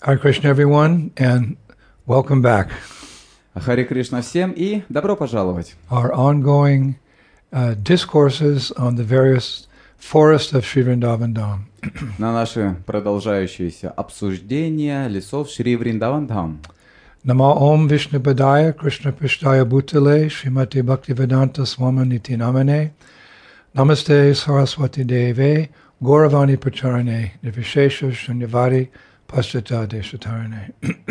Hare Krishna, everyone, and welcome back. Харе Кришна всем и добро пожаловать. Our ongoing discourses on the various forests of Sri Vrindavan Dham. На наши продолжающиеся обсуждения лесов Шри Вриндаван Дхам. Nama Om Vishnu Padaya Krishna Pishtaya Bhutale Srimati Bhaktivedanta Swaminiti Namane Namaste Saraswati Deve Gauravani Pacharane Nivishesha Shunyavadi Paschata Deshatarane.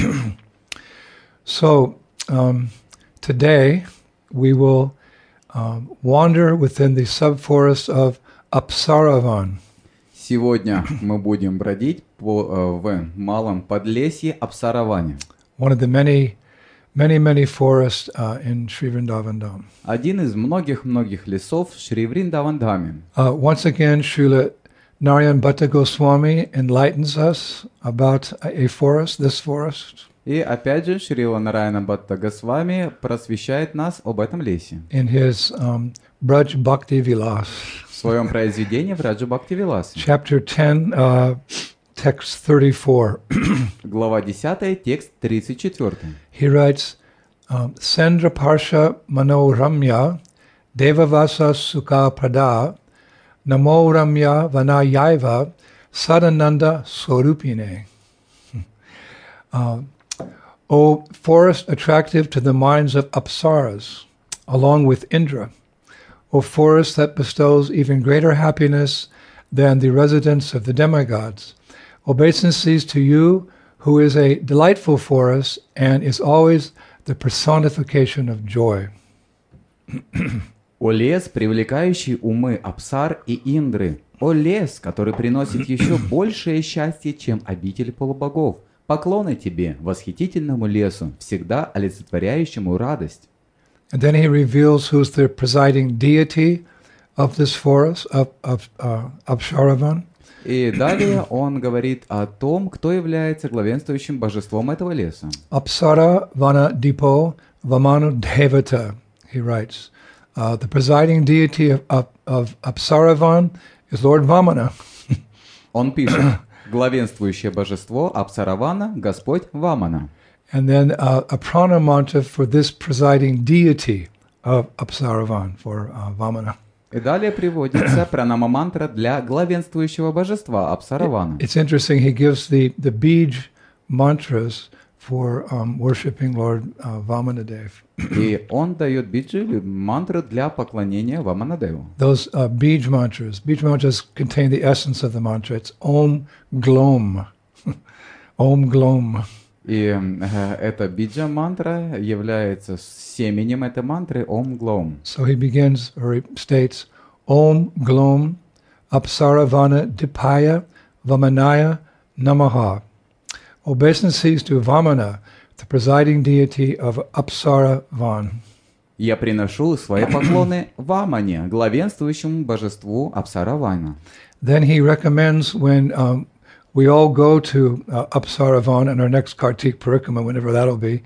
So, today we will wander within the subforest of Apsaravan. Сегодня мы будем бродить в малом подлесье Апсараване. One of the many forests in Sri Vrindavan Dham. Один из многих лесов в Шри Вриндаван Dhаме. Once again, Srila Narayan Bhatta Goswami enlightens us about a forest, this forest. И опять же, Шрила Нараяна Бхатта Госвами просвещает нас об этом лесе. In his Braj Bhakti Vilas. В своем произведении Враджа Бхакти Виласа. Chapter 10, text 34. Глава 10, текст 34. He writes, Sendra Parsha Manoramya Devavasa Sukha Prada Namo Ramya Vanayaiva Sadananda Swarupine. O forest attractive to the minds of Apsaras, along with Indra, O forest that bestows even greater happiness than the residence of the demigods, obeisances to you, who is a delightful forest and is always the personification of joy. О лес, привлекающий умы Апсар и Индры! О лес, который приносит еще большее счастье, чем обитель полубогов! Поклоны тебе, восхитительному лесу, всегда олицетворяющему радость. And then he reveals who's the presiding deity of this forest, of Apsaravan. И далее он говорит о том, кто является главенствующим божеством этого леса. Apsara Vana Dipo Vamanu Devata, he writes. The presiding deity of Apsaravan is Lord Vamana. Он пишет, главенствующее божество Апсаравана, Господь Вамана. And then a prana mantra for this presiding deity of Apsaravan, for Vamana. И далее приводится пранама-мантра для главенствующего божества Апсаравана. It's interesting, he gives the bij mantras for worshipping Lord Vamanadev. И он дает биджи, мантру для поклонения Ваманадеву. Those bij mantras contain the essence of the mantra. It's Om Glom. Om Glom. И эта биджа-мантра является семенем этой мантры Ом Глом. So he begins, or he states, Om Glom Apsaravana Dipaya Vamanaya Namaha. Obeisances to Vamana, the presiding deity of Apsaravan. Я приношу свои поклоны Вамане, главенствующему божеству Апсаравана. Then he recommends when we all go to Apsaravan in our next Kartik Parikrama, whenever that'll be,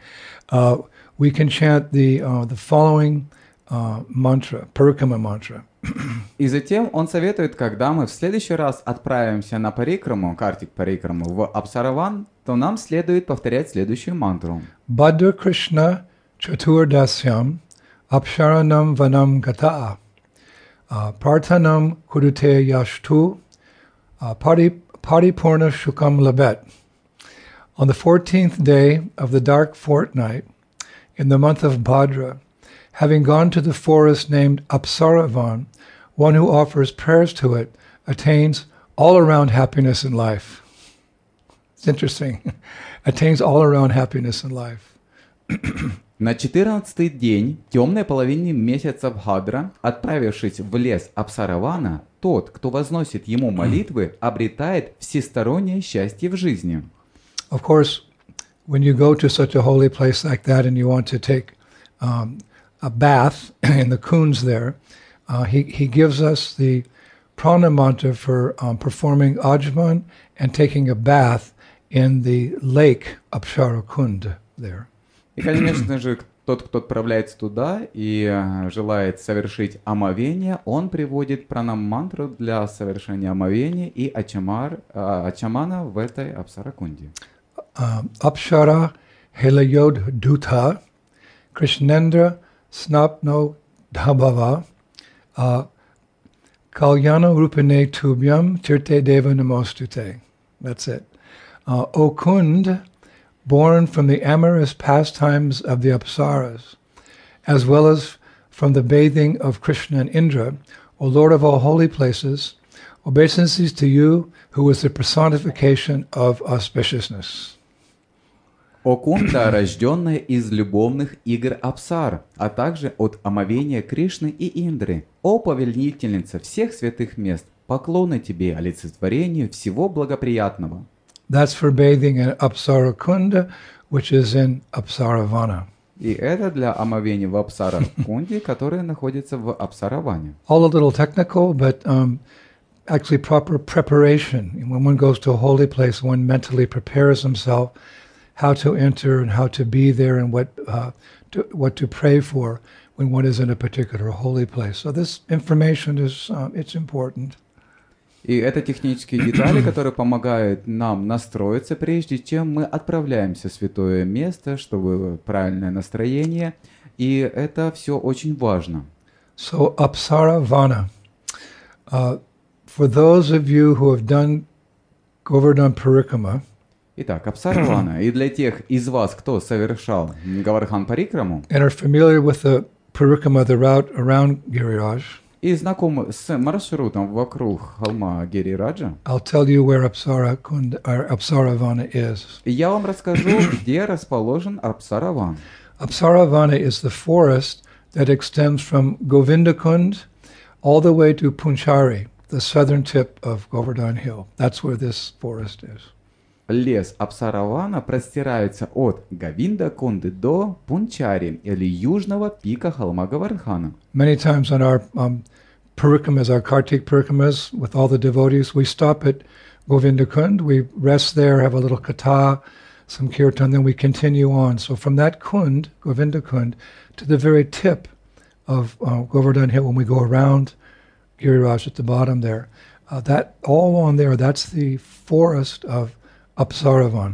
we can chant the following mantra, Parikrama mantra. И затем он советует, когда мы в следующий раз отправимся на Парикраму, Картик Парикраму, в Апсараван, то нам следует повторять следующую мантру. Bhadra Krishna Chaturdasyam Apsharanam Vanam Gata'a Parthanam Kudute Yashtu Paripurna Shukam Labet. On the 14th day of the dark fortnight, in the month of Bhadra, having gone to the forest named Apsaravan, one who offers prayers to it attains all-around happiness in life. It's interesting. Attains all-around happiness in life. На 14-й день темной половины месяца Бхадра, отправившись в лес Апсаравана, тот, кто возносит ему молитвы, обретает всестороннее счастье в жизни. Of course, when you go to such a holy place like that and you want to take a bath in the kunds there, he gives us the prana mantra for performing ajman and taking a bath in the lake Apsara Kund there. И, конечно же, тот, кто отправляется туда и желает совершить омовение, он приводит пранам-мантру для совершения омовения и ачамана в этой Апсаракунде. Apsara Helayod Dutta, Krishnendra Snapno Dhabhava, Kalyana Rupane Tubhyam Tirte Deva Namostute. That's it. O Kund, born from the amorous pastimes of the Apsaras, as well as from the bathing of Krishna and Indra, O Lord of all holy places, obeisances to you, who is the personification of auspiciousness. О Кунда, рожденная из любовных игр Апсар, а также от омовения Кришны и Индры. О повелительница всех святых мест, поклоны тебе, олицетворению всего благоприятного. That's for bathing in Apsara Kunda, which is in Apsaravana. И это для омовения в Апсара Кунде, которая находится в Апсараване. All a little technical, but actually proper preparation. When one goes to a holy place, one mentally prepares himself how to enter and how to be there and what to pray for when one is in a particular holy place. So this information is it's important. И это технические детали, которые помогают нам настроиться, прежде чем мы отправляемся в святое место, чтобы правильное настроение. И это все очень важно. So Apsaravana. For those of you who have done Govardhan Parikrama, Итак, Апсаравана. И для тех из вас, кто совершал Гавардхан Парикраму, and are familiar with the Parikrama, the route around Giriraj, и знакомы с маршрутом вокруг холма Гирираджа, I'll tell you where Apsaravana is. я вам расскажу, где расположен Апсараван. Apsaravana is the forest that extends from Govindakund all the way to Punchari, the southern tip of Govardhan Hill. That's where this forest is. Лес Апсаравана простирается от Говинда-Кунды до Пунчари, или южного пика холма Гавардхана. Many times on our parikramas, our Kartik parikramas, with all the devotees, we stop at Govindakund, we rest there, have a little katha, some kirtan, then we continue on. So from that kund, Govindakund, to the very tip of Govardhan Hill, when we go around Giriraj at the bottom there, that all along there, that's the forest of Apsaravan.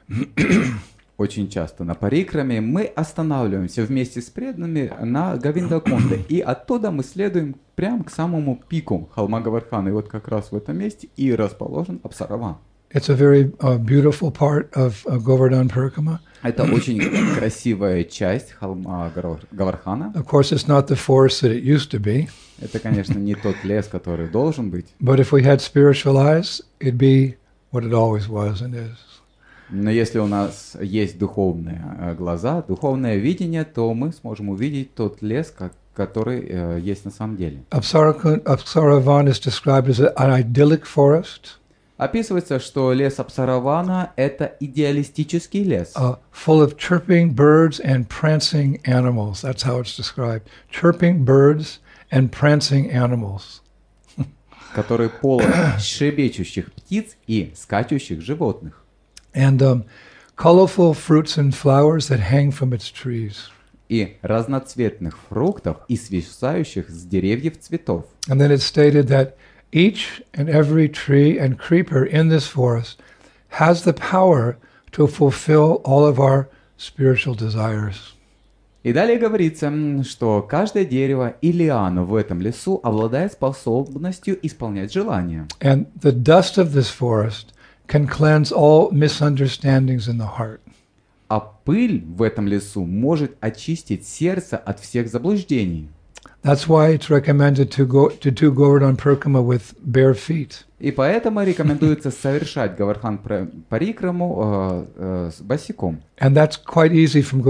Очень часто на парикраме мы останавливаемся вместе с преданными на Говиндакунде, и оттуда мы следуем прямо к самому пику холма Гавардхана. И вот как раз в этом месте и расположен Апсараван. It's a very beautiful part of Govardhan Parikrama. Это очень красивая часть холма Гавардхана. Of course, it's not the forest that it used to be. Это, конечно, не тот лес, который должен быть. But if we had spiritual eyes, it'd be what it always was and is. Но если у нас есть духовные глаза, духовное видение, то мы сможем увидеть тот лес, который есть на самом деле. Apsaravan is described as an idyllic forest. Описывается, что лес Апсаравана – это идеалистический лес. Full of chirping birds and prancing animals. That's how it's described. Chirping birds and prancing animals. Который полон щебечущих птиц и скачущих животных. And colorful fruits and flowers that hang from its trees. И разноцветных фруктов и свисающих с деревьев цветов. And then it's stated that each and every tree and creeper in this forest has the power to fulfill all of our spiritual desires. И далее говорится, что каждое дерево и лиана в этом лесу обладает способностью исполнять желания. And the dust of this forest can cleanse all misunderstandings in the heart. А пыль в этом лесу может очистить сердце от всех заблуждений. That's why it's recommended to do Govardhan Parikrama with bare feet. И поэтому рекомендуется совершать Гавардхан Парикраму босиком. And that's quite easy from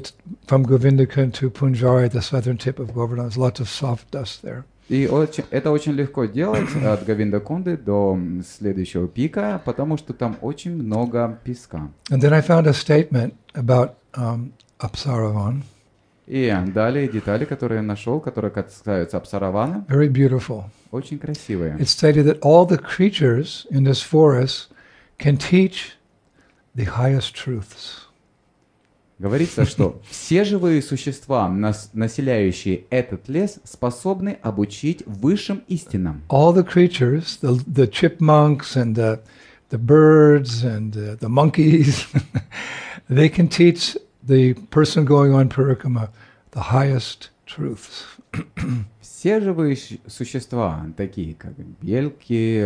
Govindakund to Punjari, the southern tip of Govardhan. There's lots of soft dust there. И это очень легко делать от Говиндакунды до следующего пика, потому что там очень много песка. And then I found a statement about Apsaravan. И далее детали, которые я нашел, которые касаются Апсаравана, Very beautiful. очень красивые. It's stated that all the creatures in this forest can teach the highest truths. Говорится, что все живые существа, населяющие этот лес, способны обучить высшим истинам. All the creatures, the chipmunks and the birds and the monkeys, they can teach the person going on parikama the highest truths. Все живые существа, такие как белки,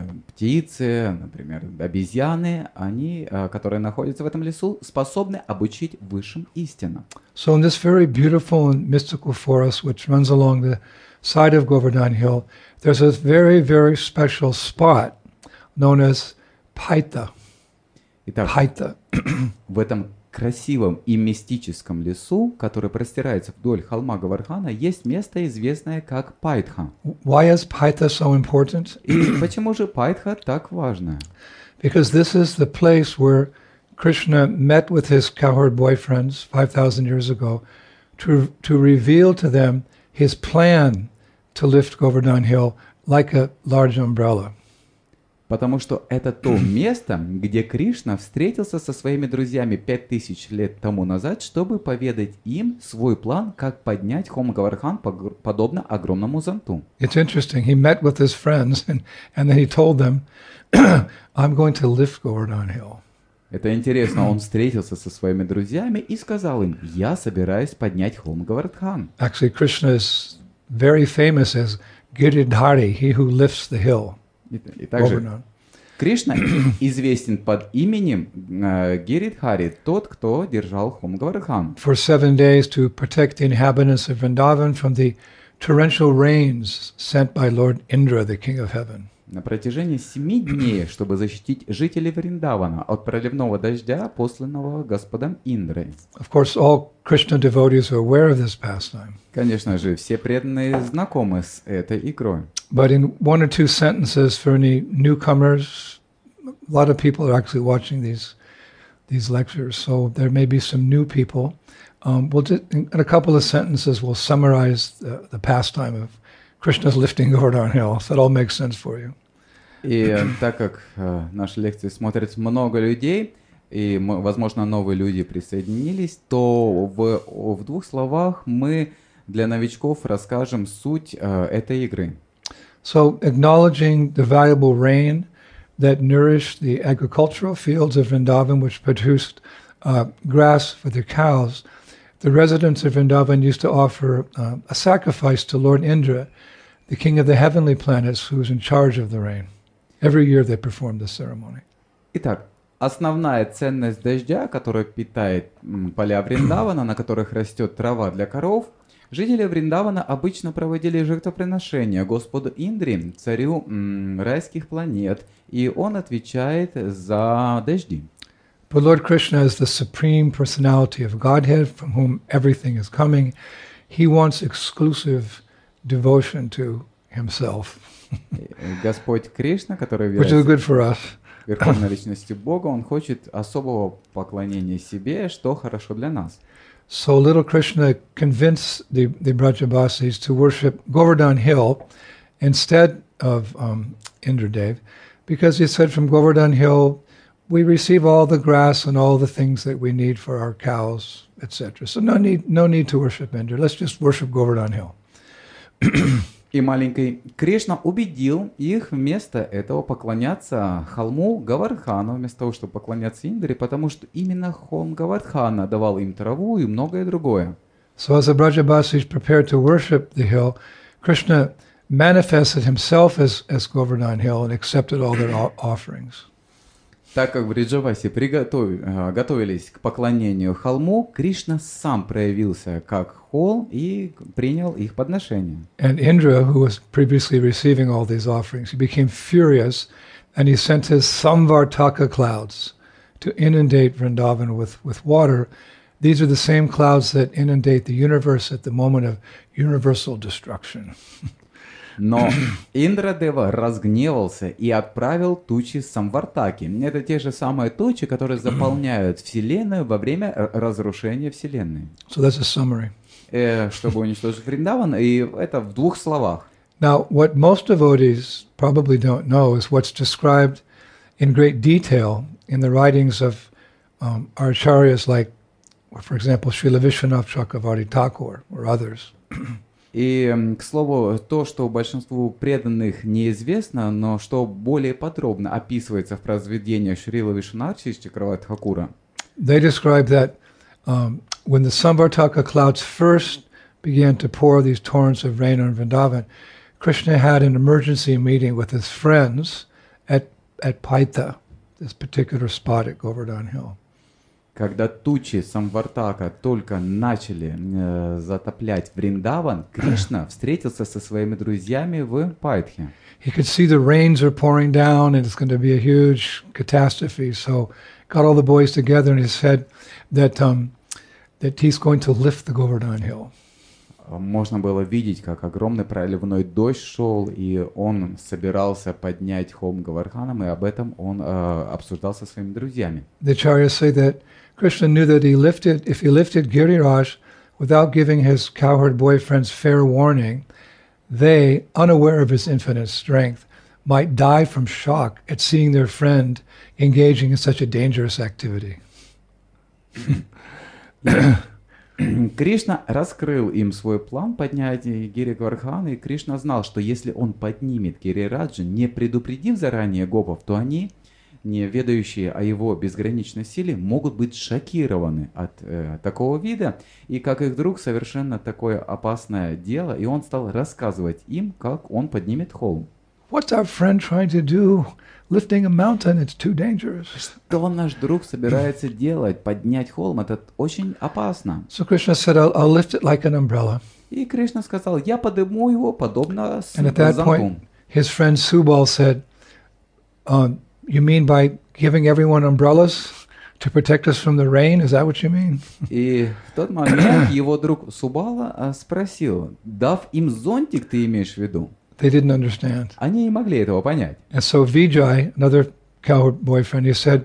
птицы, например, обезьяны, они, которые находятся в этом лесу, способны обучить высшим истинам. So in this very beautiful and mystical forest which runs along the side of Govardhan Hill, there's a very, very special spot known as Paita. Итак, Paita. в этом красивом и мистическом лесу, который простирается вдоль холма Говардхана, есть место, известное как Пайтха. Why is Paita so important? И почему же Пайтха так важно? Because this is the place where Krishna met with his cowherd boyfriends 5,000 years ago to reveal to them his plan to lift Govardhan Hill like a large umbrella. Потому что это то место, где Кришна встретился со своими друзьями 5000 лет тому назад, чтобы поведать им свой план, как поднять холм Говардхан подобно огромному зонту. It's interesting. He met with his friends and then he told them, I'm going to lift Govardhan Hill. Это интересно, он встретился со своими друзьями и сказал им: «Я собираюсь поднять холм Говардхан». Actually, Krishna is very famous as Giridhari, he who lifts the hill. И также Кришна известен под именем Гиридхари, тот, кто держал холм Говардхан. For 7 days to protect the inhabitants of Vrindavan from the torrential rains sent by Lord Indra, the king of heaven. На протяжении 7 дней, чтобы защитить жителей Вриндавана от проливного дождя, посланного Господом Индрой. Of course, all Krishna devotees are aware of this pastime. Конечно же, все преданные знакомы с этой игрой. But in 1 or 2 sentences for any newcomers, a lot of people are actually watching these lectures, so there may be some new people. We'll just, in a couple of sentences, we'll summarize the pastime of Krishna's lifting Govardhan Hill. So that all makes sense for you. И так как наши лекции смотрят много людей, и, возможно, новые люди присоединились, то в 2 словах мы для новичков расскажем суть этой игры. So acknowledging the valuable rain that nourished the agricultural fields of Vrindavan, which produced grass for the cows, the residents of Vrindavan used to offer a sacrifice to Lord Indra, the king of the heavenly planets, who's in charge of the rain. Every year they performed this ceremony. Итак, основная ценность дождя, которая питает поля Вриндавана, на которых растет трава для коров, жители Вриндавана обычно проводили жертвоприношения Господу Индре, царю райских планет, и он отвечает за дожди. But Lord Krishna is the supreme personality of Godhead, from whom everything is coming. He wants exclusive devotion to himself. Господь Кришна, который Which is good for us. Верховной личностью Бога, он хочет особого поклонения себе, что хорошо для нас. So little Krishna convinced the Brajabasis to worship Govardhan Hill instead of Indradev, because he said from Govardhan Hill we receive all the grass and all the things that we need for our cows, etc. So no need to worship Indra. Let's just worship Govardhan Hill. И маленький Кришна убедил их вместо этого поклоняться холму Говардхану, вместо того, чтобы поклоняться Индре, потому что именно холм Говардхана давал им траву и многое другое. So as the Brajabasis prepared to worship the hill, Krishna manifested himself as Govardhan Hill and accepted all their offerings. Так как Бриджаваси готовились к поклонению холму, Кришна сам проявился как холм и принял их подношения. And Indra, who was previously receiving all these offerings, he became furious, and he sent his Samvartaka clouds to inundate Vrindavan with water. These are the same clouds that inundate the universe at the moment of universal destruction. Но Индрадева разгневался и отправил тучи Самвартаки. Это те же самые тучи, которые заполняют Вселенную во время разрушения Вселенной. So that's a summary. Чтобы уничтожить Вриндаван, и это в 2 словах. Now, what most devotees probably don't know is what's described in great detail in the writings of our acharyas like, for example, Srila Vishwanath Chakravarti Thakur or others. И, к слову, то, что большинству преданных неизвестно, но что более подробно описывается в произведениях Шрила Вишванатха Чакраварти Thakura, They describe that when the Samvartaka clouds first began to pour these torrents of rain on Vrindavan, Krishna had an emergency meeting with his friends at Paita, this particular spot at Govardhan Hill. когда тучи Самвартака только начали затоплять Вриндаван, Кришна встретился со своими друзьями в Пайтхе. He could see the rains are pouring down and it's going to be a huge catastrophe. So got all the boys together and he said that he's going to lift the Govardhan Hill. Можно было видеть, как огромный проливной дождь шел, и он собирался поднять холм Гавардханом, и об этом он обсуждал со своими друзьями. The acharyas say that Krishna knew that if he lifted Giriraj without giving his cowherd boyfriends fair warning, they, unaware of his infinite strength, might die from shock at seeing their friend engaging in such a dangerous activity. Кришна раскрыл им свой план поднятия Гири Гавардхана, и Кришна знал, что если он поднимет Гирираджа, не предупредив заранее гопов, то они, не ведающие о его безграничной силе, могут быть шокированы от такого вида, и как их друг совершенно такое опасное дело, и он стал рассказывать им, как он поднимет холм. What's our friend trying to do? Lifting a mountain, it's too dangerous. Что наш друг собирается делать? Поднять холм, это очень опасно. So Krishna said, I'll lift it like an umbrella. И Кришна сказал, я подниму его подобно And at that зонту. point, his friend Subal said, you mean by giving everyone umbrellas to protect us from the rain? Is that what you mean? И в тот момент его друг Субала спросил, дав им зонтик, ты имеешь в виду? They didn't understand. Они не могли этого понять. And so Vijay, another cowherd boyfriend, he said,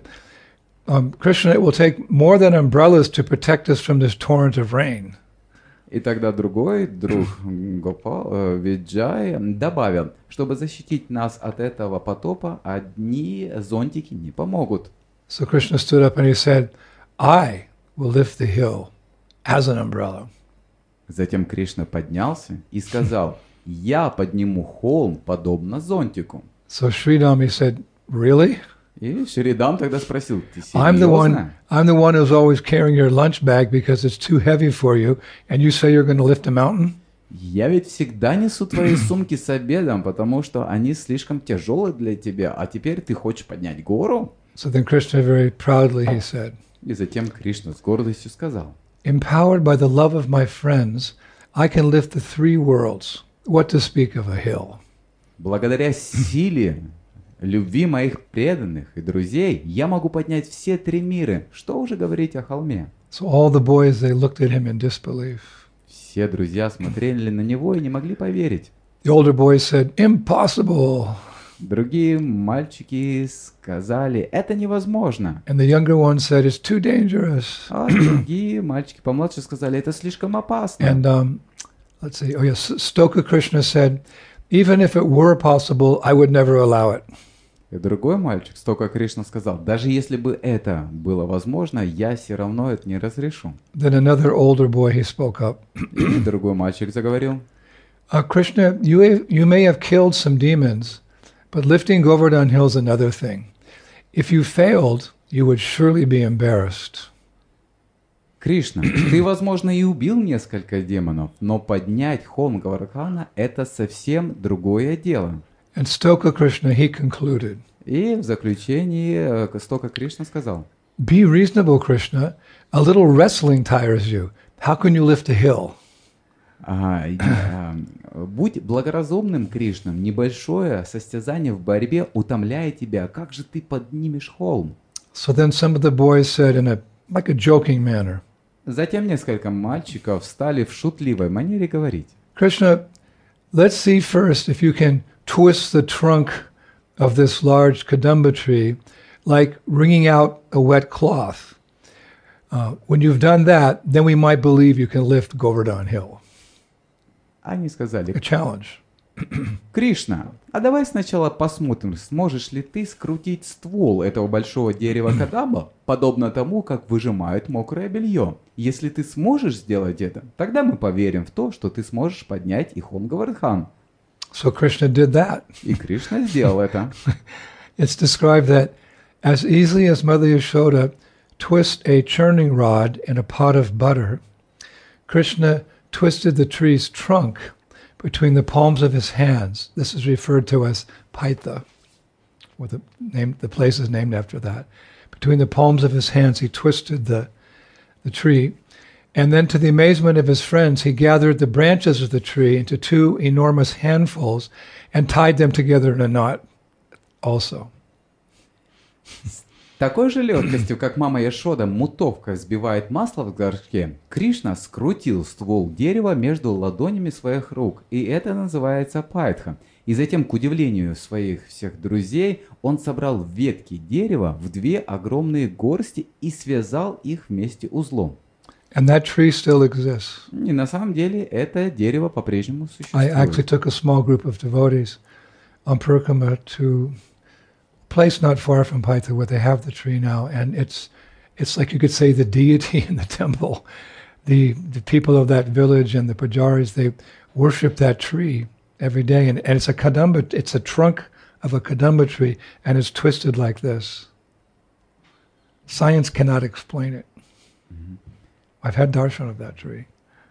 Krishna, it will take more than umbrellas to protect us from this torrent of rain. И тогда другой друг Гопал, Виджай, добавил, чтобы защитить нас от этого потопа, одни зонтики не помогут. So Krishna stood up and he said, I will lift the hill as an umbrella. Затем Кришна поднялся и сказал, я подниму холм подобно зонтику. So Sridham, he said, really? И Шридам тогда спросил, ты I'm the серьезно? one who's always carrying your lunch bag because it's too heavy for you, and you say you're going to lift a mountain? Я ведь всегда несу твои сумки с обедом, потому что они слишком тяжелые для тебя, а теперь ты хочешь поднять гору? So then Krishna very proudly, he said, И затем Кришна с гордостью сказал, empowered by the love of my friends, I can lift the three worlds. What to speak of a hill? благодаря силе любви моих преданных и друзей, я могу поднять все три мира. Что уже говорить о холме? So all the boys, they looked at him in disbelief. Все друзья смотрели на него и не могли поверить. The older boys said, impossible. Другие мальчики сказали, это невозможно. And the younger one said, it's too dangerous. А другие мальчики помладше сказали, это слишком опасно. And let's see, oh yes, Stoka Krishna said, even if it were possible, I would never allow it. И другой мальчик, Стока Кришна, сказал, даже если бы это было возможно, я все равно это не разрешу. Then another older boy, he spoke up. И другой мальчик заговорил, Krishna, you may have killed some demons, but lifting Govardhan Hill is another thing. If you failed, you would surely be embarrassed. Кришна, ты, возможно, и убил несколько демонов, но поднять холм Гавардхана – это совсем другое дело. And Stoka Krishna, he concluded, И в заключении Стока Кришна сказал, be reasonable, Krishna. A little wrestling tires you. How can you lift a hill? будь благоразумным, Кришном, небольшое состязание в борьбе утомляет тебя. Как же ты поднимешь холм? So then some of the boys said in like a joking manner, Затем несколько мальчиков стали в шутливой манере говорить. Krishna, let's see first if you can twist the trunk of this large kadamba tree like wringing out a wet cloth. When you've done that, then we might believe you can lift Govardhan Hill. Они сказали, A challenge. Кришна, а давай сначала посмотрим, сможешь ли ты скрутить ствол этого большого дерева Кадаба, подобно тому, как выжимают мокрое белье. Если ты сможешь сделать это, тогда мы поверим в то, что ты сможешь поднять Ихон Говардхан. So Krishna did that. И Кришна сделал это. It's described that as easily as Mother Yashoda twist a churning rod in a pot of butter, Krishna twisted the tree's trunk between the palms of his hands. This is referred to as Paitha, or the place is named after that. Between the palms of his hands, he twisted the tree. And then, to the amazement of his friends, he gathered the branches of the tree into two enormous handfuls and tied them together in a knot also. Такой же легкостью, как мама Яшода мутовка взбивает масло в горшке, Кришна скрутил ствол дерева между ладонями своих рук, и это называется пайтха. И затем, к удивлению своих всех друзей, он собрал ветки дерева в две огромные горсти и связал их вместе узлом. And that tree still exists. И на самом деле это дерево по-прежнему I actually существует. took a small group of devotees on Purkama to a place not far from Paitha where they have the tree now, and it's like you could say the deity in the temple. The people of that village and the pujaris, they worship that tree every day, and it's a kadamba. It's a trunk of a kadamba tree, and it's twisted like this. Science cannot explain it. I've had darshan of that tree.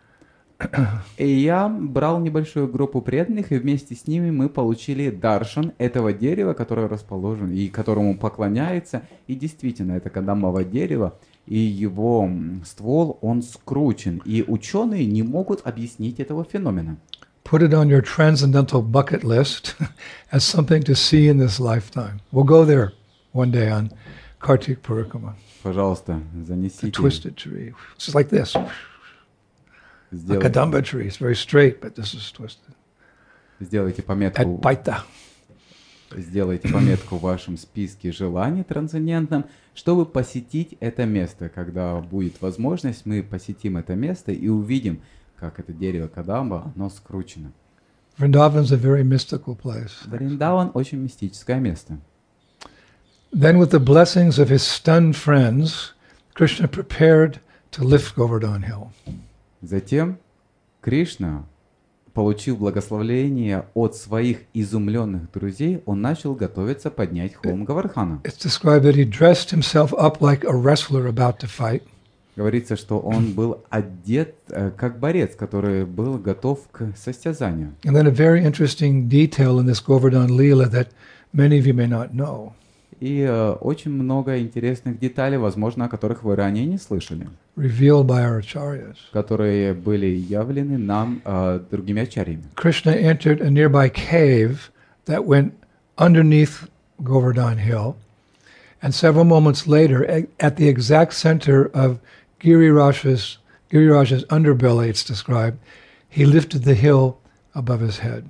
И я брал небольшую группу преданных, и вместе с ними мы получили даршан этого дерева, которое расположено и которому поклоняется. И действительно, это кадамбово дерево, и его ствол, он скручен. И ученые не могут объяснить этого феномена. Put it on your transcendental bucket list as something to see in this lifetime. We'll go there one day on Kartik Purikama. Пожалуйста, A занесите, twisted tree. It's just like this. A сделайте, kadamba tree. It's very straight, but this is twisted. сделайте At пометку. Paita. Сделайте пометку в вашем списке желаний трансцендентном, чтобы посетить это место. Когда будет возможность, мы посетим это место и увидим, как это дерево Кадамба, оно скручено. Vrindavan is a very mystical place. Вриндаван очень мистическое место. Then, with the blessings of his stunned friends, Krishna prepared to lift Govardhan Hill. Затем Кришна, получив благословение от своих изумленных друзей, он начал готовиться поднять холм Гавардхана. It's described that he dressed himself up like a wrestler about to fight. Говорится, что он был одет как борец, который был готов к состязанию. And then a very interesting detail in this Govardhan Leela that many of you may not know. И очень много интересных деталей, возможно, о которых вы ранее не слышали, Revealed by our acharyas. которые были явлены нам другими ачарьями. Krishna entered a nearby cave that went underneath Govardhan Hill, and several moments later, at the exact center of Giriraj's underbelly, it's described, he lifted the hill above his head.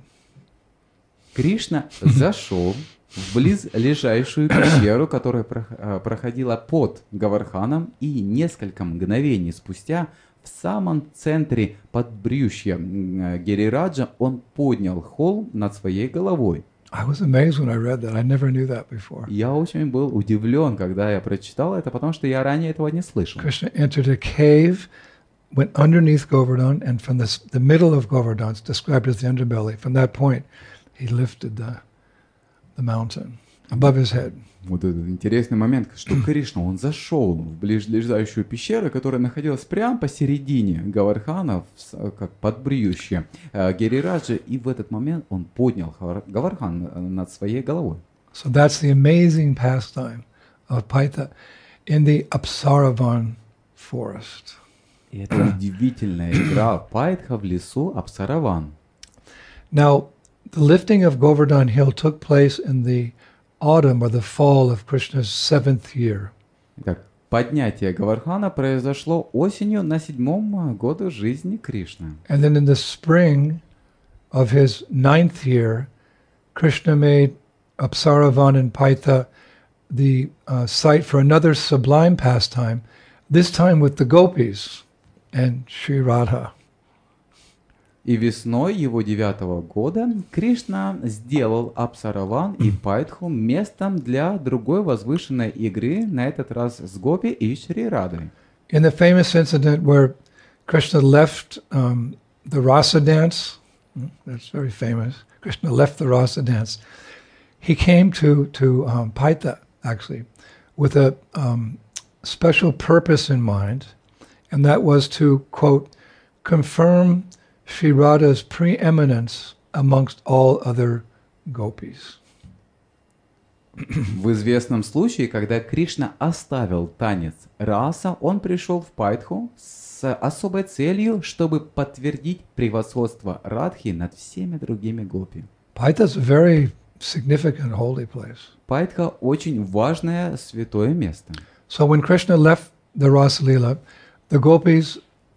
Кришна зашел в близлежащую пещеру, которая проходила под Гавардханом, и несколько мгновений спустя в самом центре подбрюшья Гирираджа он поднял холм над своей головой. I was amazed when I read that. I never knew that before. Я очень был удивлен, когда я прочитал это, потому что я ранее этого не слышал. Krishna entered a cave, went underneath Govardhan, and from the middle of Govardhan, it's described as the underbelly, from that point, he lifted the mountain above his head. Вот этот интересный момент, что Кришна, он зашел в ближайшую пещеру, которая находилась прямо посередине Гавардхана, как подбрюшье Гирираджа, и в этот момент он поднял Гавардхан над своей головой. So that's the amazing pastime of Paitha in the Apsaravan forest. И это удивительная игра Пайтха в лесу Апсараван. Now, the lifting of Govardhan Hill took place in the autumn or the fall of Krishna's 7th year. Итак, поднятие Гавардхана произошло осенью на 7-м году жизни Кришны. And then in the spring of his 9th year, Krishna made Apsaravan and Paitha the site for another sublime pastime, this time with the gopis and Sri Radha. И весной его 9-го года Кришна сделал Апсараван и Пайтху местом для другой возвышенной игры, на этот раз с Гопи и Шри Радой. In the famous incident where Krishna left the rasa dance, that's very famous. Krishna left the rasa dance. He came to Paita, actually, with a special purpose in mind, and that was to, quote, confirm Sri Radha's preeminence amongst all other gopis. В известном случае, когда Кришна оставил танец раса, он пришел в Пайтху с особой целью, чтобы подтвердить превосходство Радхи над всеми другими гопи. Paita is a very significant holy place. Пайтха очень важное святое место. So when Krishna left the Rasa Leela, the gopis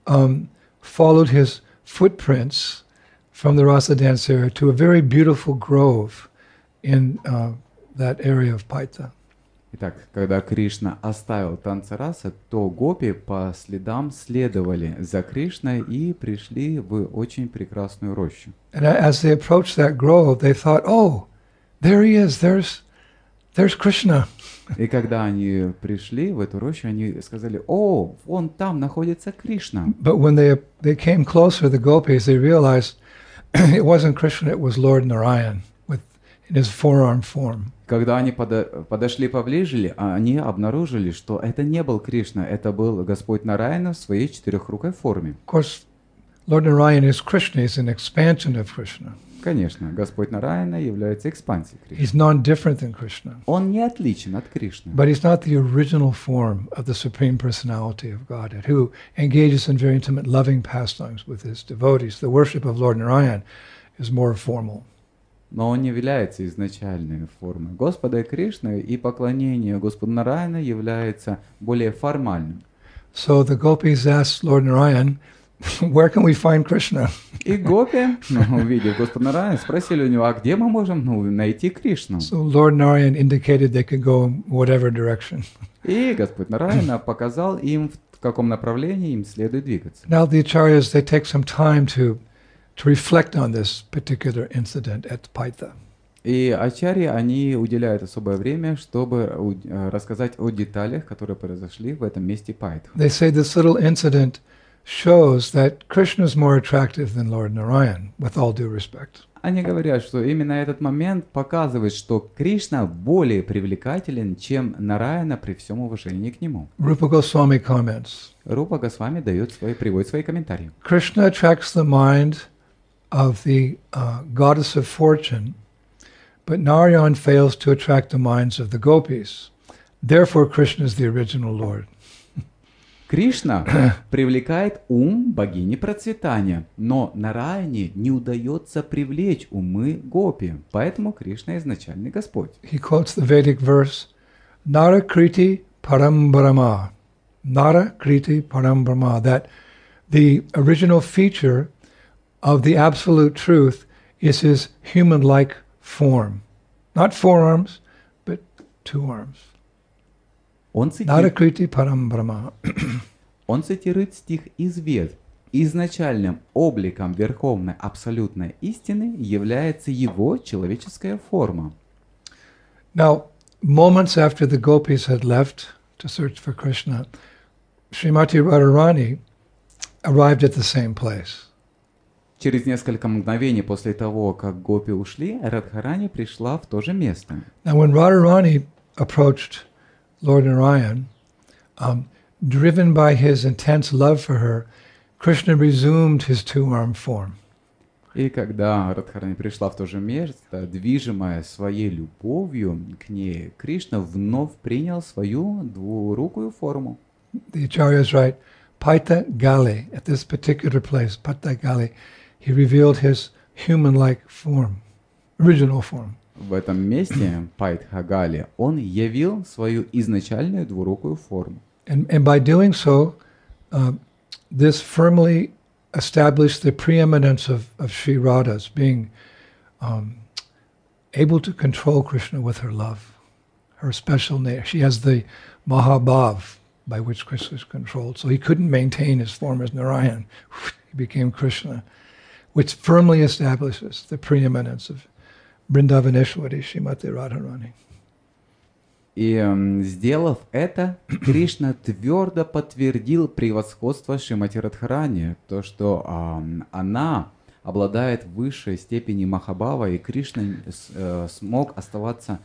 followed his footprints from the Rasa dance area to a very beautiful grove in that area of Paita. Итак, когда Кришна оставил танцы раса, то гопи по следам следовали за Кришной и пришли в очень прекрасную рощу. And as they approached that grove, they thought, "Oh, there he is. There's Krishna." И когда они пришли в эту рощу, они сказали: "О, вон там находится Кришна." But when they came closer, the gopis, they realized it wasn't Krishna; it was Lord Narayan in his four-arm form. Когда они подошли поближе, они обнаружили, что это не был Кришна, это был Господь Нараяна в своей четырехрукой форме. Of course, Lord Narayan is Krishna; he's an expansion of Krishna. Конечно, Господь Нараяна является экспансией Кришны. He's non-different than Krishna. Он не отличен от Кришны. But he's not the original form of the Supreme Personality of Godhead, who engages in very intimate loving pastimes with his devotees. The worship of Lord Narayan is more formal. Но он не является изначальной формой Господа и Кришны, и поклонение Господу Нараяна является более формальным. So the gopis asked Lord Narayan, "Where can we find Krishna?" И гопи, увидев Господа Нараяна, спросили у него: а где мы можем найти Кришну? So Lord Narayan indicated they could go in whatever direction. И Господь Нараяна показал им, в каком направлении им следует двигаться. Now the acharyas, they take some time to reflect on this particular incident at Paita. И ачарьи, они уделяют особое время, чтобы рассказать о деталях, которые произошли в этом месте Пайтху. They say this little incident shows that Krishna is more attractive than Lord Narayan, with all due respect. Они говорят, что именно этот момент показывает, что Кришна более привлекателен, чем Нараяна при всем уважении к нему. Rupa Goswami comments, Рупа Госвами приводит свои комментарии. Krishna attracts the mind of the goddess of fortune, but Narayan fails to attract the minds of the gopis. Therefore, Krishna is the original Lord. Кришна привлекает ум богини процветания, но Нараяне не удается привлечь умы гопи, поэтому Кришна изначальный Господь. He quotes the Vedic verse, Nara Kriti Param Brahma. Nara Kriti Param Brahma. That the original feature of the absolute truth is his human-like form. Not four arms, but two arms. Он Nara Kriti Param Brahma. цитирует стих из Вед. Изначальным обликом верховной абсолютной истины является его человеческая форма. Now, moments after the gopis had left to search for Krishna, Srimati Radharani arrived at the same place. Через несколько мгновений после того, как гопи ушли, Радхарани пришла в то же место. Now, when Radharani approached Lord Narayan, driven by his intense love for her, Krishna resumed his two-armed form. И когда Радхарани пришла в то же место, движимая своей любовью к ней, Кришна вновь принял свою двурукую форму. The acharyas write, Paita Gali, at this particular place, Paita Gali, he revealed his human-like form, original form. В этом месте, Пайтхагали, он явил свою изначальную двурукую форму. And by doing so, this firmly established the preeminence of Sri Radha as being able to control Krishna with her love, her special name. She has the Mahabhav by which Krishna is controlled. So he couldn't maintain his form as Narayan. He became Krishna which firmly establishes the preeminence of Vrindavaneshwari Srimati Radharani. И сделав это, Кришна твердо подтвердил превосходство Шримати Радхарани, то, что она обладает высшей степенью Махабхава, и Кришна не смог оставаться